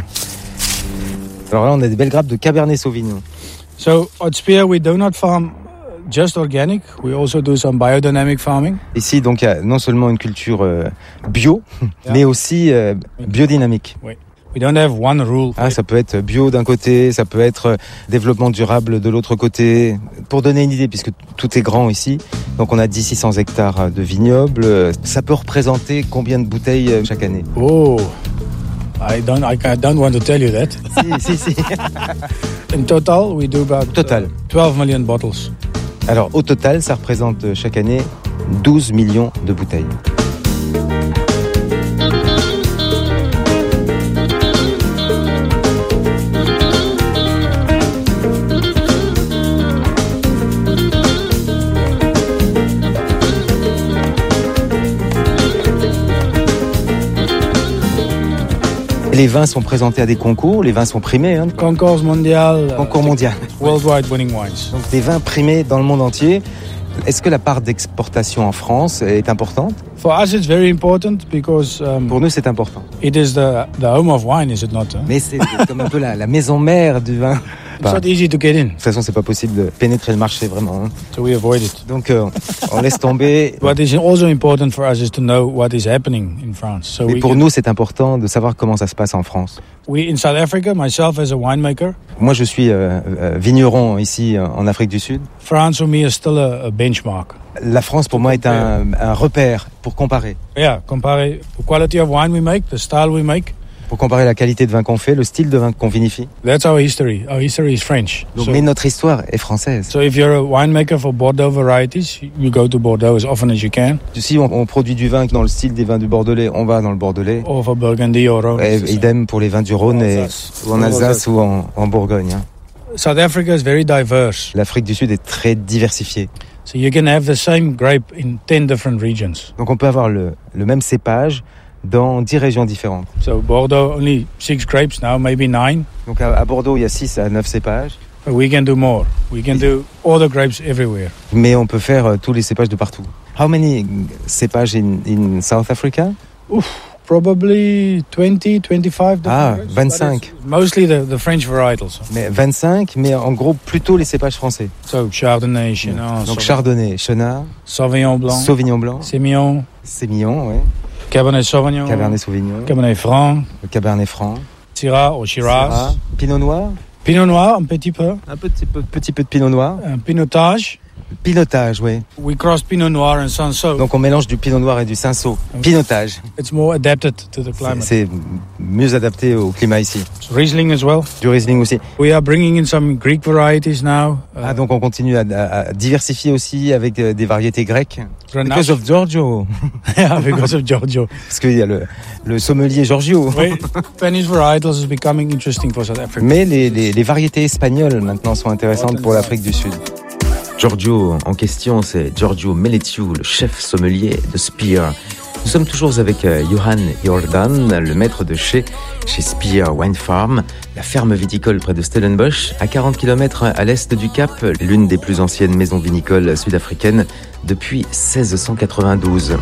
Alors là, on a des belles grappes de Cabernet Sauvignon. So at Spier, we do not farm just organic. We also do some biodynamic farming. Ici, donc, il y a non seulement une culture bio, mais aussi biodynamique. Oui. We don't have one rule. Ah, ça peut être bio d'un côté, ça peut être développement durable de l'autre côté. Pour donner une idée, puisque tout est grand ici, donc on a 600 hectares de vignobles. Ça peut représenter combien de bouteilles chaque année? Oh, I don't want to tell you that. Si. In total, we do about 12 million bottles. Alors, au total, ça représente chaque année 12 millions de bouteilles. Les vins sont présentés à des concours, les vins sont primés. Hein. Concours mondial. Concours mondial. Worldwide winning wines. Donc des vins primés dans le monde entier. Est-ce que la part d'exportation en France est importante? For us, it's very important because. Pour nous, c'est important. It is the home of wine, is it not? Mais c'est comme un peu la maison mère du vin. It's not easy to get in. De toute façon, c'est pas possible de pénétrer le marché vraiment. Hein. So we avoid it. Donc, on laisse tomber. What is also important for us is to know what is happening in France. So mais pour nous, c'est important de savoir comment ça se passe en France. In South Africa, myself as a winemaker. Moi, je suis vigneron ici en Afrique du Sud. France for me is still a benchmark. La France pour moi est un repère pour comparer. Yeah, comparer the quality of wine we make, the style we make. Pour comparer la qualité de vin qu'on fait, le style de vin qu'on vinifie. That's our history. Our history is French. Donc, mais notre histoire est française. So if you're a winemaker for Bordeaux varieties, you go to Bordeaux as often as you can. Si on produit du vin dans le style des vins du Bordelais, on va dans le Bordelais. Or for Burgundy or Rhône. Idem pour les vins du Rhône ou en Alsace ou en Bourgogne. Hein. South Africa is very diverse. L'Afrique du Sud est très diversifiée. So you can have the same grape in 10 different regions. Donc on peut avoir le même cépage dans 10 régions différentes. So Bordeaux, only 6 grapes now, maybe 9. Donc à Bordeaux, il y a 6 à 9 cépages. But we can do more. We can do all the grapes everywhere. Mais on peut faire tous les cépages de partout. How many cépages in South Africa? Probably 20, 25 Ah, grapes. 25. Mostly the French varietals. Mais 25, mais en gros plutôt les cépages français. So Chardonnay, Chenin, Donc Chardonnay, Chenin, Sauvignon Blanc, Sauvignon Blanc, Sémillon, Sémillon, ouais. Cabernet Sauvignon, Cabernet Sauvignon, Cabernet Franc, le Cabernet Franc, Syrah ou Shiraz, Syrah, Pinot Noir, Pinot Noir un petit peu, un petit peu de Pinot Noir, un Pinotage. Pinotage, oui. We cross Pinot Noir and Cinsault. Donc on mélange du Pinot Noir et du Cinsault. Pinotage. It's more adapted to the climate. C'est mieux adapté au climat ici. Riesling as well. Du Riesling aussi. We are bringing in some Greek varieties now. Ah, donc on continue à diversifier aussi avec des variétés grecques. Grenache. Because of Giorgio. Yeah, because of Giorgio. Parce qu'il y a le sommelier Giorgio. Oui, Spanish varietals is becoming interesting for South Africa. Mais les variétés espagnoles maintenant sont intéressantes pour l'Afrique du Sud. Giorgio en question, c'est Giorgio Meletiu, le chef sommelier de Spear. Nous sommes toujours avec Johan Jordan, le maître de chez Spear Wine Farm, la ferme viticole près de Stellenbosch, à 40 km à l'est du Cap, l'une des plus anciennes maisons vinicoles sud-africaines depuis 1692.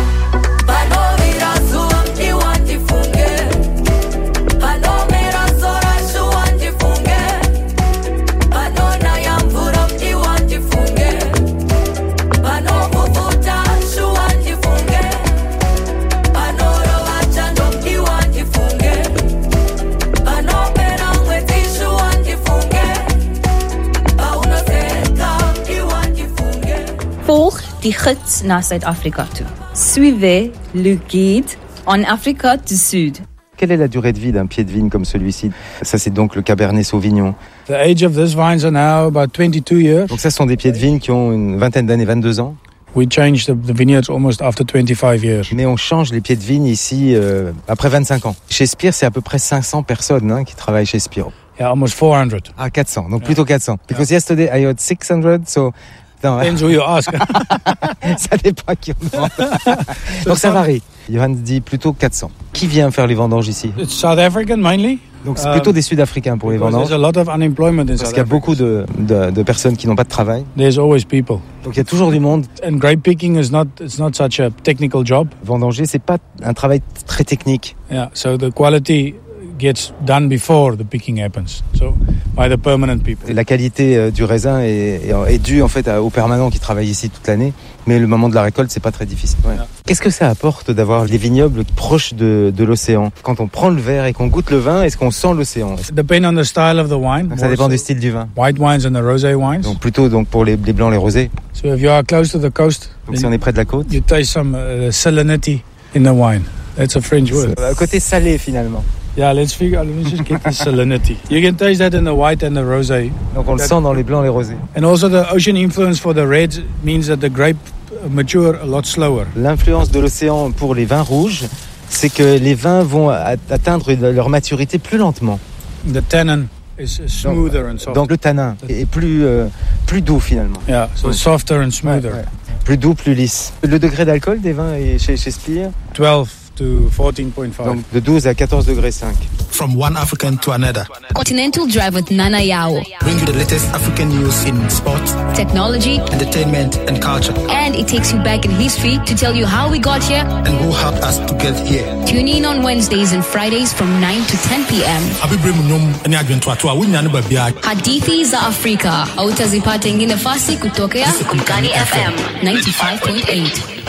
Volg die gids naar Zuid-Afrika toe. Suivez le guide en Afrique du Sud. Quelle est la durée de vie d'un pied de vigne comme celui-ci? Ça, c'est donc le Cabernet Sauvignon. The age of these vines are now about 22 years. Donc ça, ce sont des pieds de vigne qui ont une vingtaine d'années, 22 ans. We changed the vineyards almost after 25 years. Mais on change les pieds de vigne ici après 25 ans. Chez Spear, c'est à peu près 500 personnes qui travaillent chez Spear. Yeah, almost 400. Ah, 400, donc plutôt 400. Because yesterday I heard 600, so... Non, depends who you ask. Ça dépend qui on demande. Donc ça varie. Johan dit plutôt 400. Qui vient faire les vendanges ici? It's South African mainly. Donc c'est plutôt des Sud-Africains pour les vendanges. There's a lot of unemployment in Parce South qu'il y a Africa. beaucoup de personnes qui n'ont pas de travail. There's always people. Donc il y a toujours du monde. And grape picking it's not such a technical job. Vendanger, c'est pas un travail très technique. Yeah, so the quality gets done before the picking happens. So by the permanent people. La qualité du raisin est due en fait aux permanents qui travaillent ici toute l'année, mais le moment de la récolte, c'est pas très difficile. Ouais. Yeah. Qu'est-ce que ça apporte d'avoir des vignobles proches de l'océan? Quand on prend le verre et qu'on goûte le vin, est-ce qu'on sent l'océan? Depend on the style of the wine. Donc ça dépend du style du vin. White wines and the rosé wines. Donc plutôt pour les blancs, les rosés. So if you are close to the coast, donc si on est près de la côte, you taste some salinity in the wine. That's a French word. Côté salé finalement. Yeah, let me just get the salinity. You can taste that in the white and the rosé. Donc on le sent dans les blancs, les rosés. And also the ocean influence for the reds means that the grape mature a lot slower. L'influence de l'océan pour les vins rouges, c'est que les vins vont atteindre leur maturité plus lentement. The tannin is smoother and softer. Donc le tanin est plus doux finalement. Yeah, so softer and smoother. Ouais. Plus doux, plus lisse. Le degré d'alcool des vins est chez Spear 12 to 14.5. Donc de 12 à 14 degrés 5. From one African to another. Continental Drive with Nana Yao. Bring you the latest African news in sports, technology, entertainment, and culture. And it takes you back in history to tell you how we got here and who helped us to get here. Tune in on Wednesdays and Fridays from 9 to 10 p.m. Hadithi za Afrika. Hautazipata ingine fasi kutokea Kumkani FM 95.8.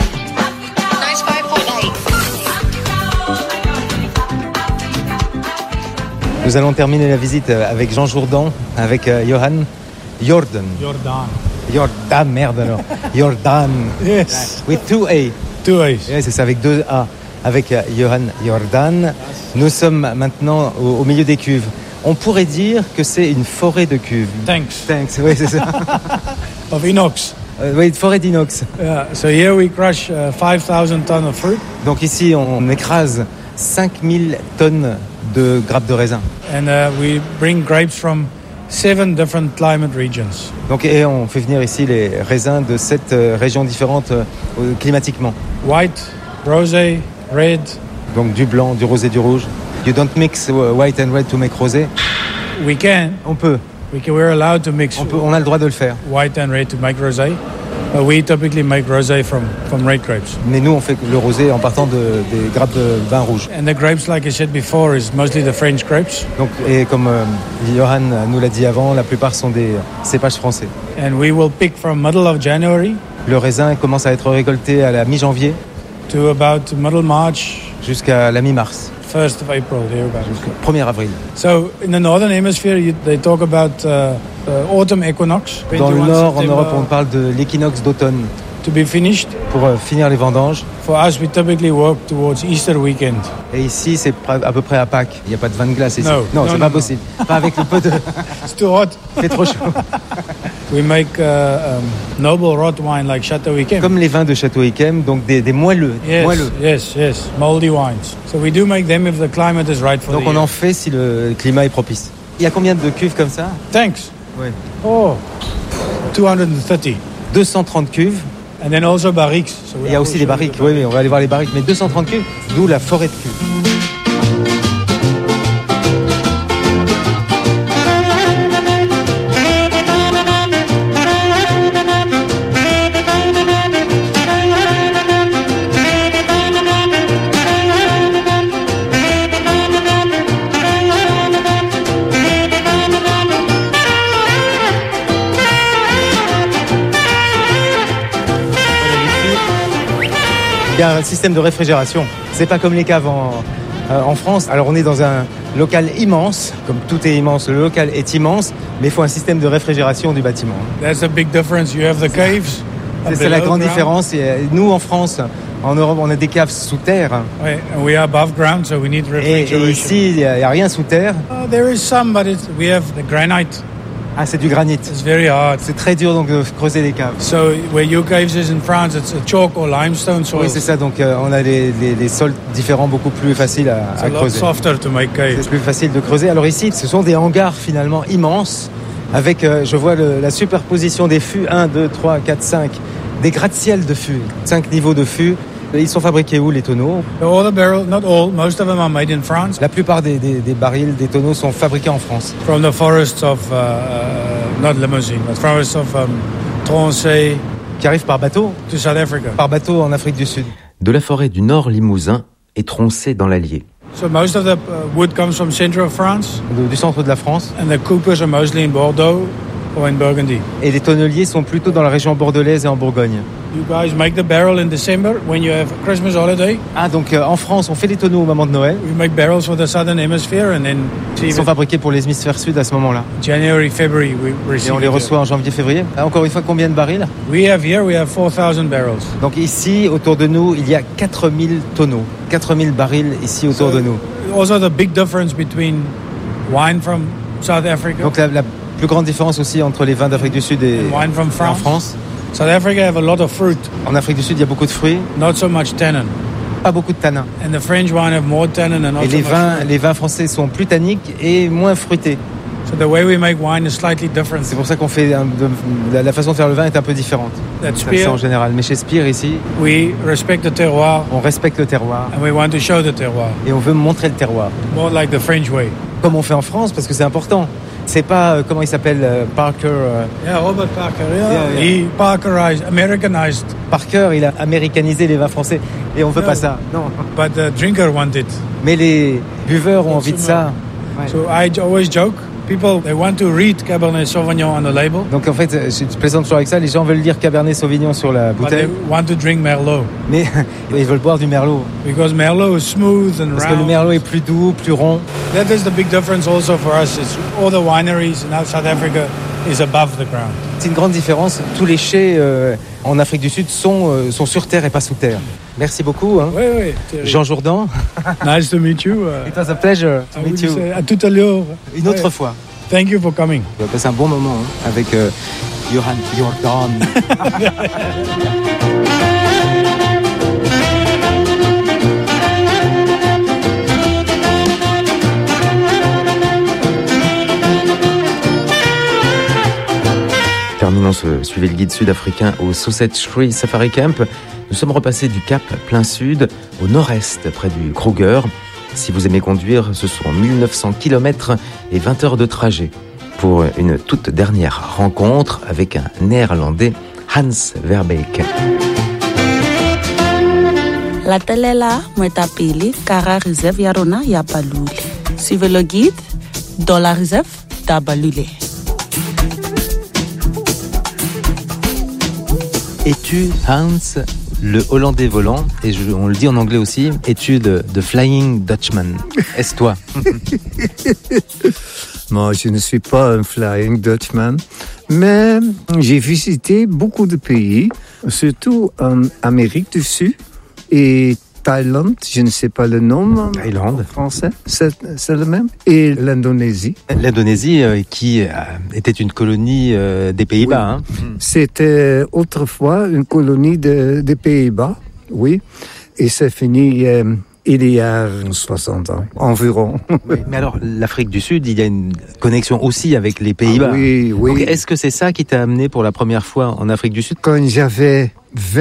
Nous allons terminer la visite avec Jean Jourdan, avec Johan Jordan. Jordan, merde alors. Jordan. Yes. With 2 A. 2 A's. Yeah, c'est ça, avec 2 A. Avec Johan Jordan. Nous sommes maintenant au milieu des cuves. On pourrait dire que c'est une forêt de cuves. Thanks, oui, c'est ça. Of inox. Oui, une forêt d'inox. Yeah, so here we crush 5,000 tons of fruit. Donc ici, on écrase 5000 tonnes de grappes de raisin. And we bring grapes from 7 different climate regions. Donc, et on fait venir ici les raisins de 7 régions différentes climatiquement. White, rosé, red. Donc du blanc, du rosé, du rouge. You don't mix white and red to make rosé. We can. On peut. We're allowed to mix. On a le droit de le faire. White and red to make rosé. But we typically make rosé from red grapes. Mais nous, on fait le rosé en partant des grappes de vin rouge. And the grapes, like I said before, is mostly the French grapes. Donc, et comme Johan nous l'a dit avant, la plupart sont des cépages français. And we will pick from middle of January. Le raisin commence à être récolté à la mi-janvier. To about middle March. Jusqu'à la mi-mars. 1st of April, thereabouts. Jusqu'au 1er avril. So, in the northern hemisphere, they talk about autumn equinox. Dans le nord, en Europe, on parle de l'équinoxe d'automne. To be finished. Pour finir les vendanges. For us, we typically work towards Easter weekend. Et ici, c'est à peu près à Pâques. Il n'y a pas de vin de glace ici. Non, c'est pas possible. Pas avec le peu de... It's too hot. C'est trop chaud. We make noble rot wine like Chateau Yquem. Comme les vins de Château Yquem, donc des moelleux. Yes, moelleux. Yes, moldy wines. So we do make them if the climate is right for donc on en fait si le climat est propice. Il y a combien de cuves comme ça? Thanks. Oui. Oh, 230. 230 cuves. And then also barriques. So il y a aussi des barriques, oui, on va aller voir les barriques. Mais 230 cuves, d'où la forêt de cuves. Il y a un système de réfrigération. C'est pas comme les caves en France. Alors on est dans un local immense, comme tout est immense, le local est immense, mais il faut un système de réfrigération du bâtiment. That's a big difference. You have the caves. C'est la grande différence. Et nous en France, en Europe, on a des caves sous terre. Oui, we are above ground, so we need refrigeration. Et ici, il n'y a rien sous terre. There is some, but we have the granite. Ah, c'est du granit. It's very hard. C'est très dur donc de creuser des caves. So where your caves is in France, it's a chalk or limestone soil. Oui, c'est ça. Donc on a les sols différents, beaucoup plus faciles à creuser. Softer to make caves. C'est plus facile de creuser. Alors ici, ce sont des hangars finalement immenses, avec, je vois la superposition des fûts, 1, 2, 3, 4, 5, des gratte-ciel de fûts, 5 niveaux de fûts. Ils sont fabriqués où, les tonneaux? All the barrels, not all, most of them are made in France. La plupart des barils, des tonneaux sont fabriqués en France. From the forests of, not Limousin, but forests of Tronchet. Qui arrivent par bateau? To South Africa. Par bateau en Afrique du Sud. De la forêt du Nord Limousin et Tronchet dans l'Allier. So most of the wood comes from central France. Du centre de la France. And the coopers are mostly in Bordeaux or in Burgundy. Et les tonneliers sont plutôt dans la région bordelaise et en Bourgogne. You guys make the barrel in December when you have Christmas holiday. Ah, donc en France, on fait les tonneaux au moment de Noël. We make barrels for the southern hemisphere and then ils sont fabriqués pour les hémisphères sud à ce moment-là. January, February, we receive. Et on les reçoit en janvier, février. Ah, encore une fois, combien de barils? We have 4,000 barrels. Donc ici, autour de nous, il y a 4000 tonneaux, 4000 barils ici autour de nous. Also the big difference between wine from South Africa. Donc la plus grande différence aussi entre les vins d'Afrique du Sud et wine from France. En France. South Africa have a lot of fruit. En Afrique du Sud, il y a beaucoup de fruits. Not so much tannin. Pas beaucoup de tanin. And the French wine have more tannin and et les vins français sont plus tanniques et moins fruités. So the way we make wine is slightly different. C'est pour ça qu'on fait la façon de faire le vin est un peu différente. C'est en général. Mais chez Spire ici, we respect the terroir. On respecte le terroir. And we want to show the terroir. Et on veut montrer le terroir. More like the French way. Comme on fait en France, parce que c'est important. C'est pas, comment il s'appelle, Parker. Robert Parker. He Parkerized, Americanized. Parker, il a américanisé les vins français. Et on veut pas ça. Non. But the drinker want it. Mais les buveurs ont envie de ça. Ouais. So I always joke. People, they want to read Cabernet Sauvignon on the label. Donc en fait, je plaisante toujours avec ça. Les gens veulent lire Cabernet Sauvignon sur la bouteille. But they want to drink Merlot. Mais ils veulent boire du Merlot. Because Merlot is smooth and round. Parce que le Merlot est plus doux, plus rond. That is the big difference also for us. It's all the wineries in South Africa is above the ground. C'est une grande différence. Tous les chais en Afrique du Sud sont sur terre et pas sous terre. Merci beaucoup. Hein. Oui. Jean Jourdan. Nice to meet you. It was a pleasure to meet you. À tout à l'heure. Une autre fois. Thank you for coming. On va passer un bon moment avec Johan Jourdan. Terminons ce Suivez le guide sud-africain au Sausage Free Safari Camp. Nous sommes repassés du Cap plein sud au nord-est, près du Kruger. Si vous aimez conduire, ce sont 1900 km et 20 heures de trajet. pour une toute dernière rencontre avec un Néerlandais, Hans Verbeek. Latelela moetapele kara reserve ya rona ya Balule. Suivez le guide dans la réserve d'Abalule. Es-tu, Hans, le Hollandais volant, et on le dit en anglais aussi, es-tu the Flying Dutchman? Est-ce toi? Moi, je ne suis pas un Flying Dutchman, mais j'ai visité beaucoup de pays, surtout en Amérique du Sud et Thaïlande, je ne sais pas le nom Thaïlande. Français, c'est le même, et l'Indonésie. L'Indonésie qui était une colonie des Pays-Bas. Oui. Hein. C'était autrefois une colonie des Pays-Bas, oui, et c'est fini il y a 60 ans environ. Oui, mais alors, l'Afrique du Sud, il y a une connexion aussi avec les Pays-Bas. Ah, oui, oui. Donc, est-ce que c'est ça qui t'a amené pour la première fois en Afrique du Sud? Quand j'avais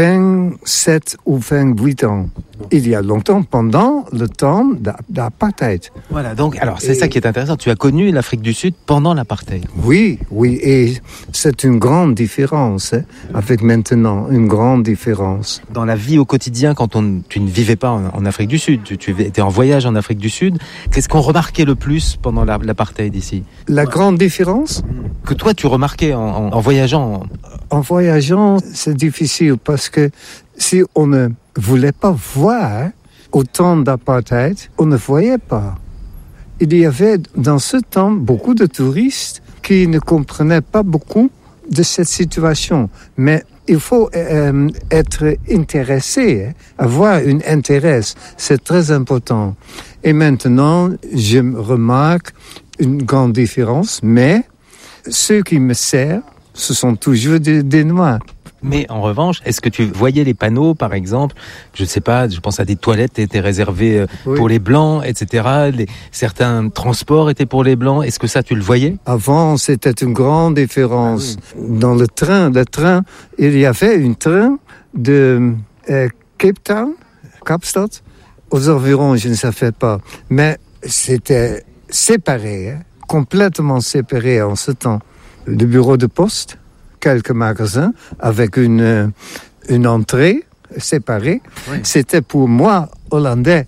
27 ou 28 ans, il y a longtemps, pendant le temps d'apartheid. Voilà, donc, alors, c'est ça qui est intéressant. Tu as connu l'Afrique du Sud pendant l'apartheid. Oui, et c'est une grande différence, avec maintenant, une grande différence. Dans la vie au quotidien, quand tu ne vivais pas en Afrique du Sud, tu étais en voyage en Afrique du Sud, qu'est-ce qu'on remarquait le plus pendant l'apartheid ici? La grande différence? Que toi, tu remarquais en voyageant? En voyageant, c'est difficile parce que si on ne voulait pas voir au temps d'apartheid, on ne voyait pas. Il y avait dans ce temps beaucoup de touristes qui ne comprenaient pas beaucoup de cette situation. Mais il faut être intéressé, avoir un intérêt, c'est très important. Et maintenant, je remarque une grande différence, mais ceux qui me servent, ce sont toujours des Noirs. Mais en revanche, est-ce que tu voyais les panneaux, par exemple, je ne sais pas, je pense à des toilettes qui étaient réservées pour les Blancs, etc. Certains transports étaient pour les Blancs. Est-ce que ça, tu le voyais? Avant, c'était une grande différence. Dans le train, il y avait un train de Cape Town, Kaapstad, aux environs, je ne savais pas. Mais c'était séparé, complètement séparé en ce temps. Le bureau de poste, quelques magasins avec une entrée séparée. Oui. C'était pour moi, Hollandais,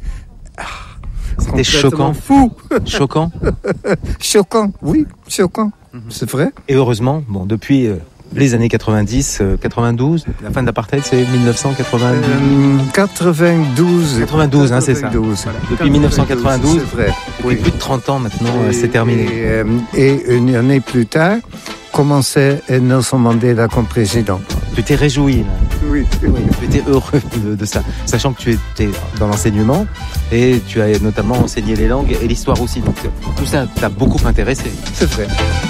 c'était choquant. Fou. Choquant. Choquant, oui, choquant. C'est vrai. Et heureusement, bon, depuis les années 90, 92, la fin de l'apartheid, c'est 1992. 92. 92, hein, c'est ça. Voilà. Depuis 1992, c'est vrai. Depuis plus de 30 ans maintenant, c'est terminé. Et une année plus tard, commençait Nelson Mandela comme président. Tu t'es réjoui, là. Oui. Tu étais heureux de ça, sachant que tu étais dans l'enseignement et tu as notamment enseigné les langues et l'histoire aussi. Donc tout ça t'a beaucoup intéressé. C'est vrai.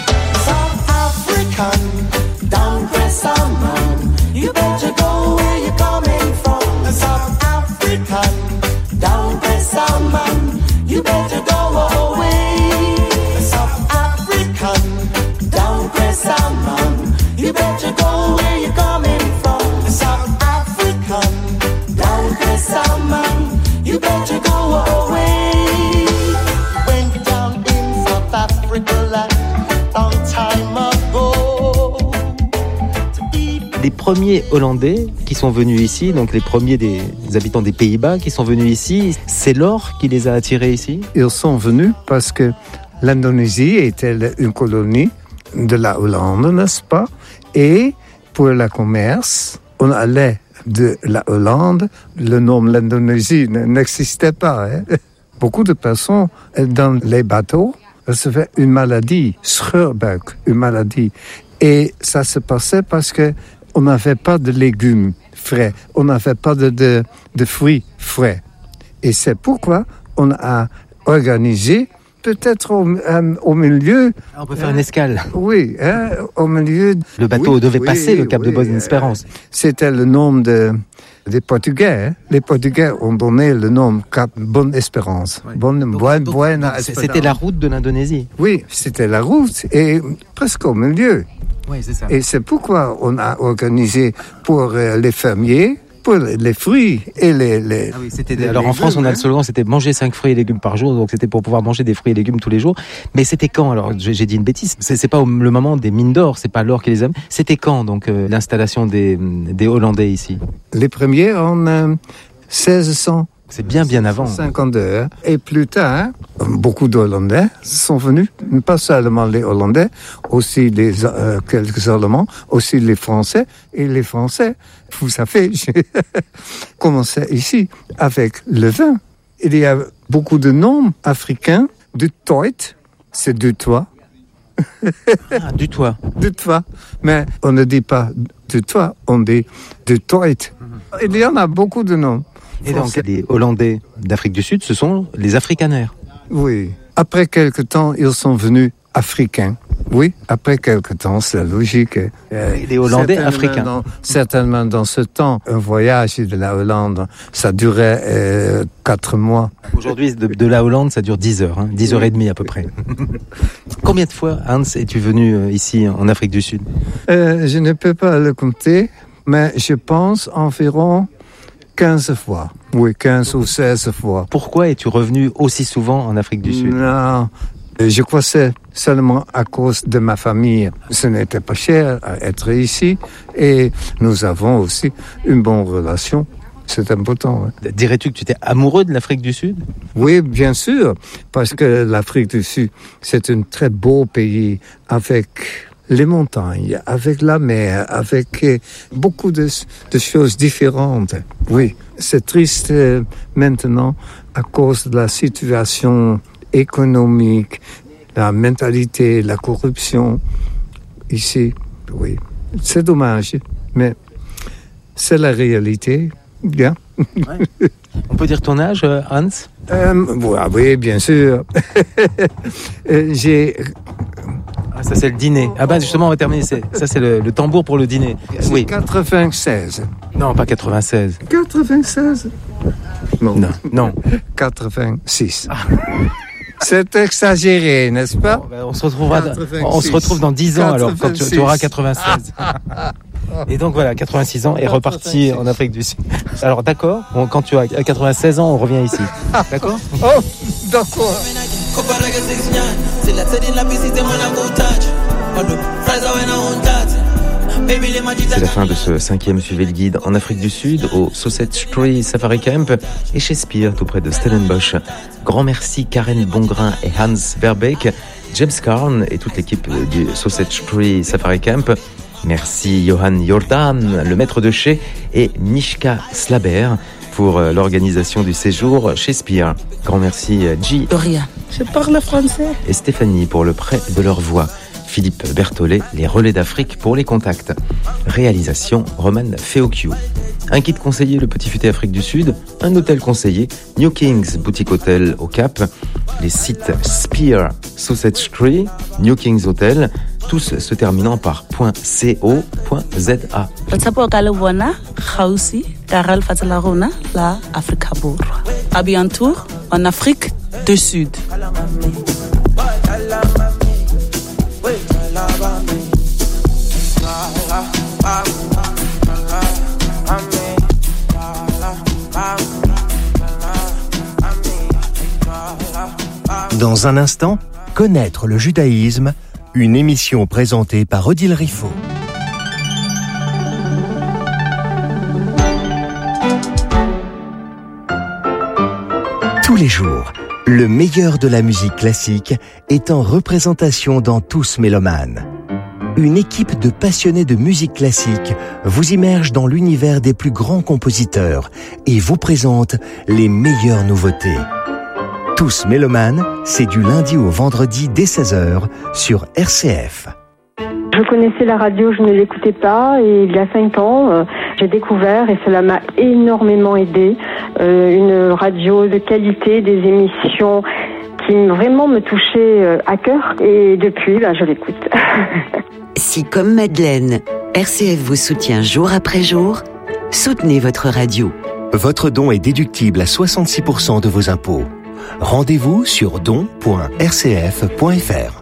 Les premiers Hollandais qui sont venus ici, donc les premiers des habitants des Pays-Bas qui sont venus ici, c'est l'or qui les a attirés ici? Ils sont venus parce que l'Indonésie était une colonie de la Hollande, n'est-ce pas? Et pour le commerce, on allait de la Hollande, le nom l'Indonésie n'existait pas. Hein? Beaucoup de personnes dans les bateaux recevaient une maladie, scheurbuik, une maladie. Et ça se passait parce que on n'avait pas de légumes frais, on n'avait pas de fruits frais. Et c'est pourquoi on a organisé, peut-être au milieu... On peut faire une escale. Oui, au milieu... Le bateau devait passer le cap de Bonne-Espérance. C'était le nom des Portugais. Hein. Les Portugais ont donné le nom Cap Bonne-Espérance. Oui. C'était la route de l'Indonésie. Oui, c'était la route, et presque au milieu. Oui, c'est ça. Et c'est pourquoi on a organisé pour les fermiers pour les fruits et les Ah oui, alors en France, on a le slogan, c'était manger 5 fruits et légumes par jour, donc c'était pour pouvoir manger des fruits et légumes tous les jours. Mais c'était quand? Alors j'ai dit une bêtise, c'est pas le moment des mines d'or, c'est pas l'or qui les aime. C'était quand donc l'installation des Hollandais ici? Les premiers en 1600. C'est bien avant. 52. Et plus tard, beaucoup d'Hollandais sont venus, pas seulement les Hollandais, aussi quelques Allemands, aussi les Français. Et les Français, vous savez, j'ai commencé ici avec le vin. Il y a beaucoup de noms africains, du toit, c'est du toit. Ah, du toit. Du toit. Mais on ne dit pas du toit, on dit du toit. Il y en a beaucoup de noms. Et donc, les Hollandais d'Afrique du Sud, ce sont les Afrikaners. Oui. Après quelque temps, ils sont venus africains. Oui, après quelque temps, c'est logique. Les Hollandais africains. Certainement dans ce temps, un voyage de la Hollande, ça durait 4 mois. Aujourd'hui, de la Hollande, ça dure 10 heures, 10 heures et demie à peu près. Combien de fois, Hans, es-tu venu ici en Afrique du Sud? Je ne peux pas le compter, mais je pense environ 15 fois. Oui, 15 ou 16 fois. Pourquoi es-tu revenu aussi souvent en Afrique du Sud? Non, je crois que c'est seulement à cause de ma famille. Ce n'était pas cher à être ici et nous avons aussi une bonne relation. C'est important. Hein. Dirais-tu que tu étais amoureux de l'Afrique du Sud? Oui, bien sûr, parce que l'Afrique du Sud, c'est un très beau pays avec les montagnes, avec la mer, avec beaucoup de choses différentes. Oui, c'est triste maintenant à cause de la situation économique, la mentalité, la corruption ici. Oui, c'est dommage, mais c'est la réalité. Bien. Ouais. On peut dire ton âge, Hans? Oui, bien sûr. J'ai... Ah, ça c'est le dîner. Ah bah justement on va terminer. Ça c'est le tambour pour le dîner. C'est oui. 96. Non, pas 96. 96. Non. 86. Ah. C'est exagéré, n'est-ce pas? Bon, ben on se retrouve dans 10 ans 86. Alors quand tu auras 96. Et donc voilà, 86 ans et reparti en Afrique du Sud. Alors d'accord, quand tu as 96 ans, on revient ici. D'accord? Oh, d'accord. C'est la fin de ce 5e Suivez le Guide en Afrique du Sud, au Sausage Tree Safari Camp et chez Spier, tout près de Stellenbosch. Grand merci Karen Bongrain et Hans Verbeek, James Carn et toute l'équipe du Sausage Tree Safari Camp. Merci Johan Jordan, le maître de chais, et Mishka Slaber pour l'organisation du séjour chez Spier. Grand merci G. Doria. Je parle français. Et Stéphanie pour le prêt de leur voix. Philippe Berthollet, les relais d'Afrique pour les contacts. Réalisation, Roman Feocchio. Un kit conseiller, le Petit Futé Afrique du Sud. Un hôtel conseiller, New Kings Boutique Hôtel au Cap. Les sites Spier, Sausage Tree, New Kings Hotel. Tous se terminant par .co.za. La Afrikabourg. À bientôt en Afrique du Sud. Dans un instant, connaître le judaïsme, une émission présentée par Odile Riffaut. Tous les jours, le meilleur de la musique classique est en représentation dans Tous Mélomanes. Une équipe de passionnés de musique classique vous immerge dans l'univers des plus grands compositeurs et vous présente les meilleures nouveautés. Tous Mélomanes, c'est du lundi au vendredi dès 16h sur RCF. Je connaissais la radio, je ne l'écoutais pas et il y a 5 ans, j'ai découvert et cela m'a énormément aidé. Une radio de qualité, des émissions qui vraiment me touchaient à cœur et depuis, je l'écoute. Si comme Madeleine, RCF vous soutient jour après jour, soutenez votre radio. Votre don est déductible à 66% de vos impôts. Rendez-vous sur don.rcf.fr.